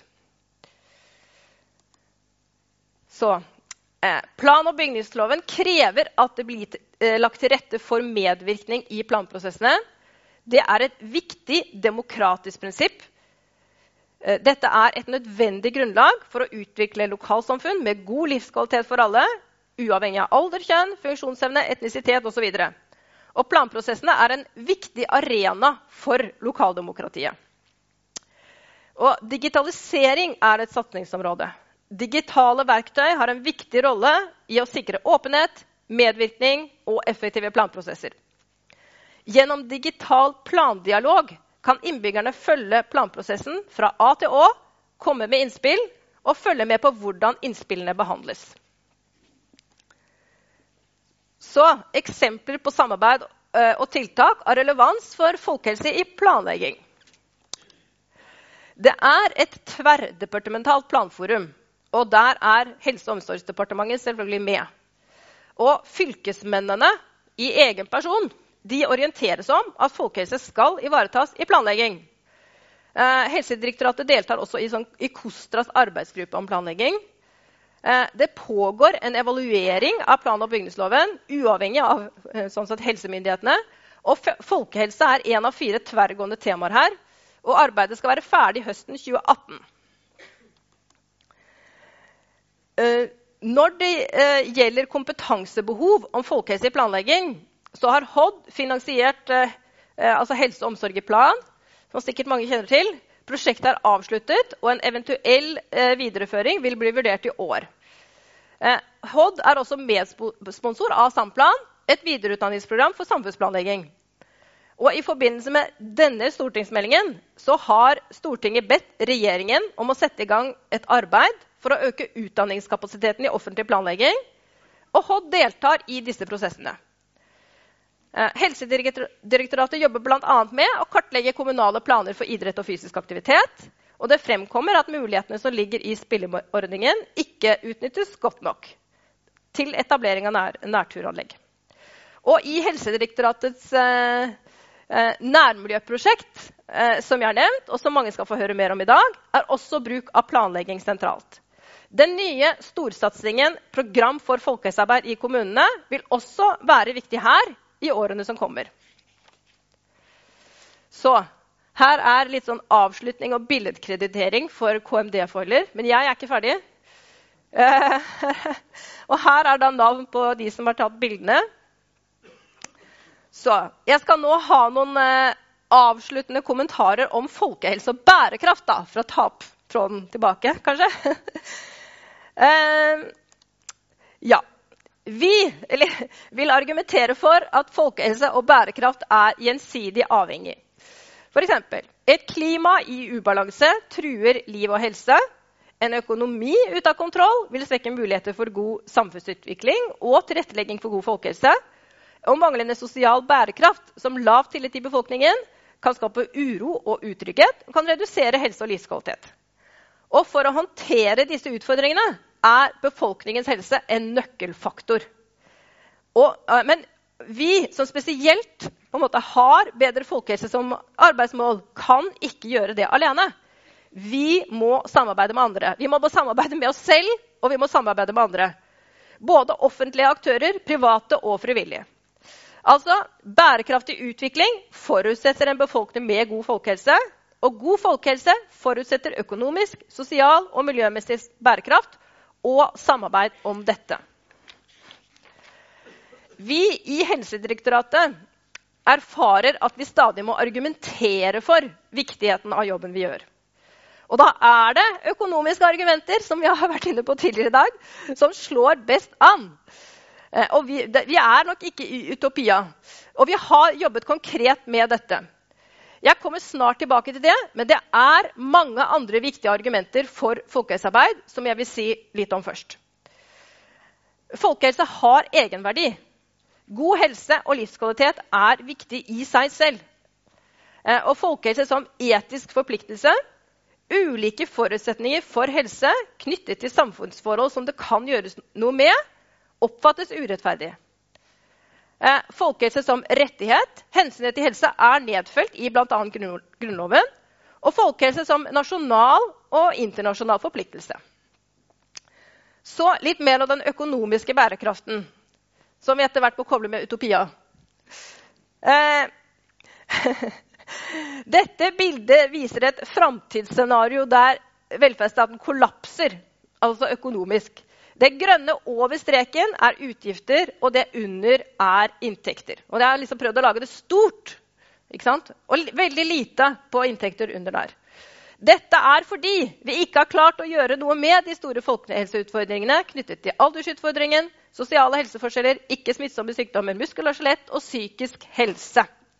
Så... Plan- og bygningsloven krever at det blir lagt til rette for medvirkning i planprosessene. Det er et viktig demokratisk prinsipp. Dette er et nødvendig grunnlag for å utvikle lokalsamfunn med god livskvalitet for alle, uavhengig av alder, kjønn, funksjonsevne, etnisitet og så videre. Og planprosessene er en viktig arena for lokaldemokratiet. Og digitalisering er et satsingsområde. Digitale verktøy har en viktig rolle i å sikre åpenhet, medvirkning og effektive planprosesser. Gjennom digital plandialog kan innbyggerne følge planprosessen fra A til Å, komme med innspill og følge med på hvordan innspillene behandles. Så eksempler på samarbeid og tiltak av relevans for folkehelse i planlegging. Det er et tverrdepartementalt planforum, og der er Helse- og omsorgsdepartementet selvfølgelig med. Og fylkesmennene i egen person, de orienteres om at folkehelse skal ivaretas i planlegging. Eh, Helsedirektoratet deltar også i, sånn, i KOSTRAs arbeidsgruppe om planlegging. Eh, det pågår en evaluering av plan- og bygningsloven, uavhengig av eh, sånn sett, helsemyndighetene. Og folkehelse er en av fire tverrgående temaer her, og arbeidet skal være ferdig høsten tjue atten. Eh, når det eh, gjelder kompetansebehov om folkehelse i planlegging, så har H O D finansiert eh, altså helse- og omsorg i plan, som sikkert mange kjenner til. Prosjektet er avsluttet, og en eventuell eh, videreføring vil bli vurdert i år. Eh, H O D er også medsponsor av Samplan, et videreutdanningsprogram for samfunnsplanlegging. Og i forbindelse med denne stortingsmeldingen så har Stortinget bedt regjeringen om å sette i gang et arbeid for å øke utdanningskapasiteten i offentlig planlegging, og H O D deltar i disse prosessene. Helsedirektoratet jobber blant annet med å kartlegge kommunale planer for idrett og fysisk aktivitet, og det fremkommer at mulighetene som ligger i spilleordningen ikke utnyttes godt nok til etablering av nær, nærturanlegg. Og i Helsedirektoratets eh, eh, nærmiljøprosjekt, eh, som jeg har nevnt, og som mange skal få høre mer om i dag, er også bruk av planlegging sentralt. Den nye storsatsingen Program for folkehelsearbeid i kommunene vil også være viktig her i årene som kommer. Så her er litt sånn avslutning og billedkreditering for K M D-foiler, men jeg er ikke ferdig. Eh, og her er da navn på de som har tatt bildene. Så jeg skal nå ha noen eh, avsluttende kommentarer om folkehelse og bærekraft da, for å ta opp tråden tilbake, kanskje. eh, ja. Vi eller, vil argumentere for at folkehelse og bærekraft er gjensidig avhengig. For eksempel, et klima i ubalanse truer liv og helse. En økonomi ut av kontroll vil svekke muligheter for god samfunnsutvikling og tilrettelegging for god folkehelse. Og manglende sosial bærekraft, som lav tillit i befolkningen, kan skape uro og utrygghet og kan redusere helse- og livskvalitet. Og for å håndtere disse utfordringene er befolkningens helse en nøkkelfaktor. Og, men vi som spesielt på en måte, har bedre folkehelse som arbeidsmål, kan ikke gjøre det alene. Vi må samarbeide med andre. Vi må samarbeide med oss selv, og vi må samarbeide med andre. Både offentlige aktører, private og frivillige. Altså, bærekraftig utvikling forutsetter en befolkning med god folkehelse, og god folkehelse forutsetter økonomisk, sosial og miljømessig bærekraft, og samarbeid om dette. Vi i Helsedirektoratet erfarer at vi stadig må argumentere for viktigheten av jobben vi gjør. Og da er det økonomiske argumenter, som vi har vært inne på tidligere i dag, som slår best an. Og vi, vi er nok ikke i utopia, og vi har jobbet konkret med dette. Jeg kommer snart tilbake til det, men det er mange andre viktige argumenter for folkehelsearbeid som jeg vil si litt om først. Folkehelse har egenverdi. God helse og livskvalitet er viktig i seg selv. Og folkehelse som etisk forpliktelse, ulike forutsetninger for helse knyttet til samfunnsforhold som det kan gjøres noe med, oppfattes urettferdig. Eh, folkehelse som rettighet, hensynet til helse er nedfelt i blant annet grunnloven, og folkehelse som nasjonal og internasjonal forpliktelse. Så litt mer om den økonomiske bærekraften, som vi etter hvert må koble med utopia. Eh, Dette bildet viser et framtidsscenario der velferdsstaten kollapser, altså økonomisk. Det grønne over streken er utgifter, og det under er inntekter. Og jeg har liksom prøvd å lage det stort, ikke sant? Og veldig lite på inntekter under der. Dette er fordi vi ikke har klart å gjøre noe med de store folkehelseutfordringene knyttet til aldersutfordringen, sosiale helseforskjeller, ikke smittsomme sykdommer, muskel og skjelett og psykisk helse.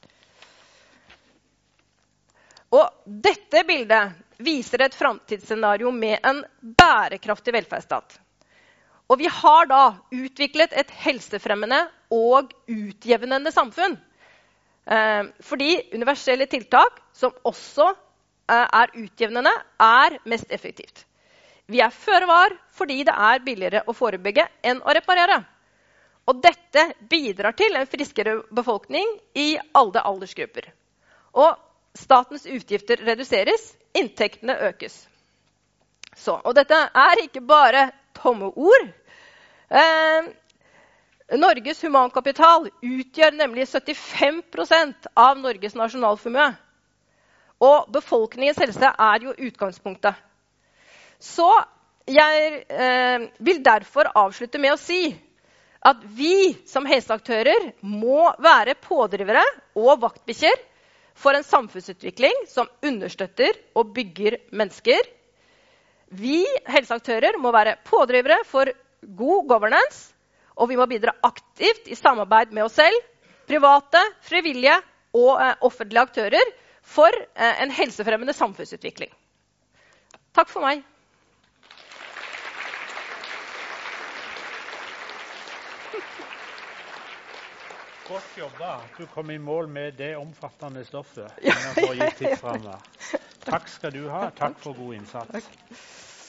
Og dette bildet viser et framtidsscenario med en bærekraftig velferdsstat. Og vi har da utviklet et helsefremmende og utjevnende samfunn. Eh, fordi universelle tiltak som også er utjevnende, er mest effektivt. Vi er føre var fordi det er billigere å forebygge enn å reparere. Og dette bidrar til en friskere befolkning i alle aldersgrupper. Og statens utgifter reduseres, inntektene økes. Så, og dette er ikke bare tomme ord. Eh, Norges humankapital utgjør nemlig syttifem prosent av Norges nasjonalformue. Og befolkningens helse er jo utgangspunktet. Så jeg eh, vil derfor avslutte med å si at vi som helseaktører må være pådrivere og vaktbikkjer for en samfunnsutvikling som understøtter og bygger mennesker. Vi helseaktører må være pådrivere for god governance, og vi må bidra aktivt i samarbeid med oss selv, private, frivillige og eh, offentlige aktører for eh, en helsefremmende samfunnsutvikling. Takk for meg. Godt jobba. Du kom i mål med det omfattende stoffet. Innenfor gitt tidsramme. Takk skal du ha. Takk for god innsats.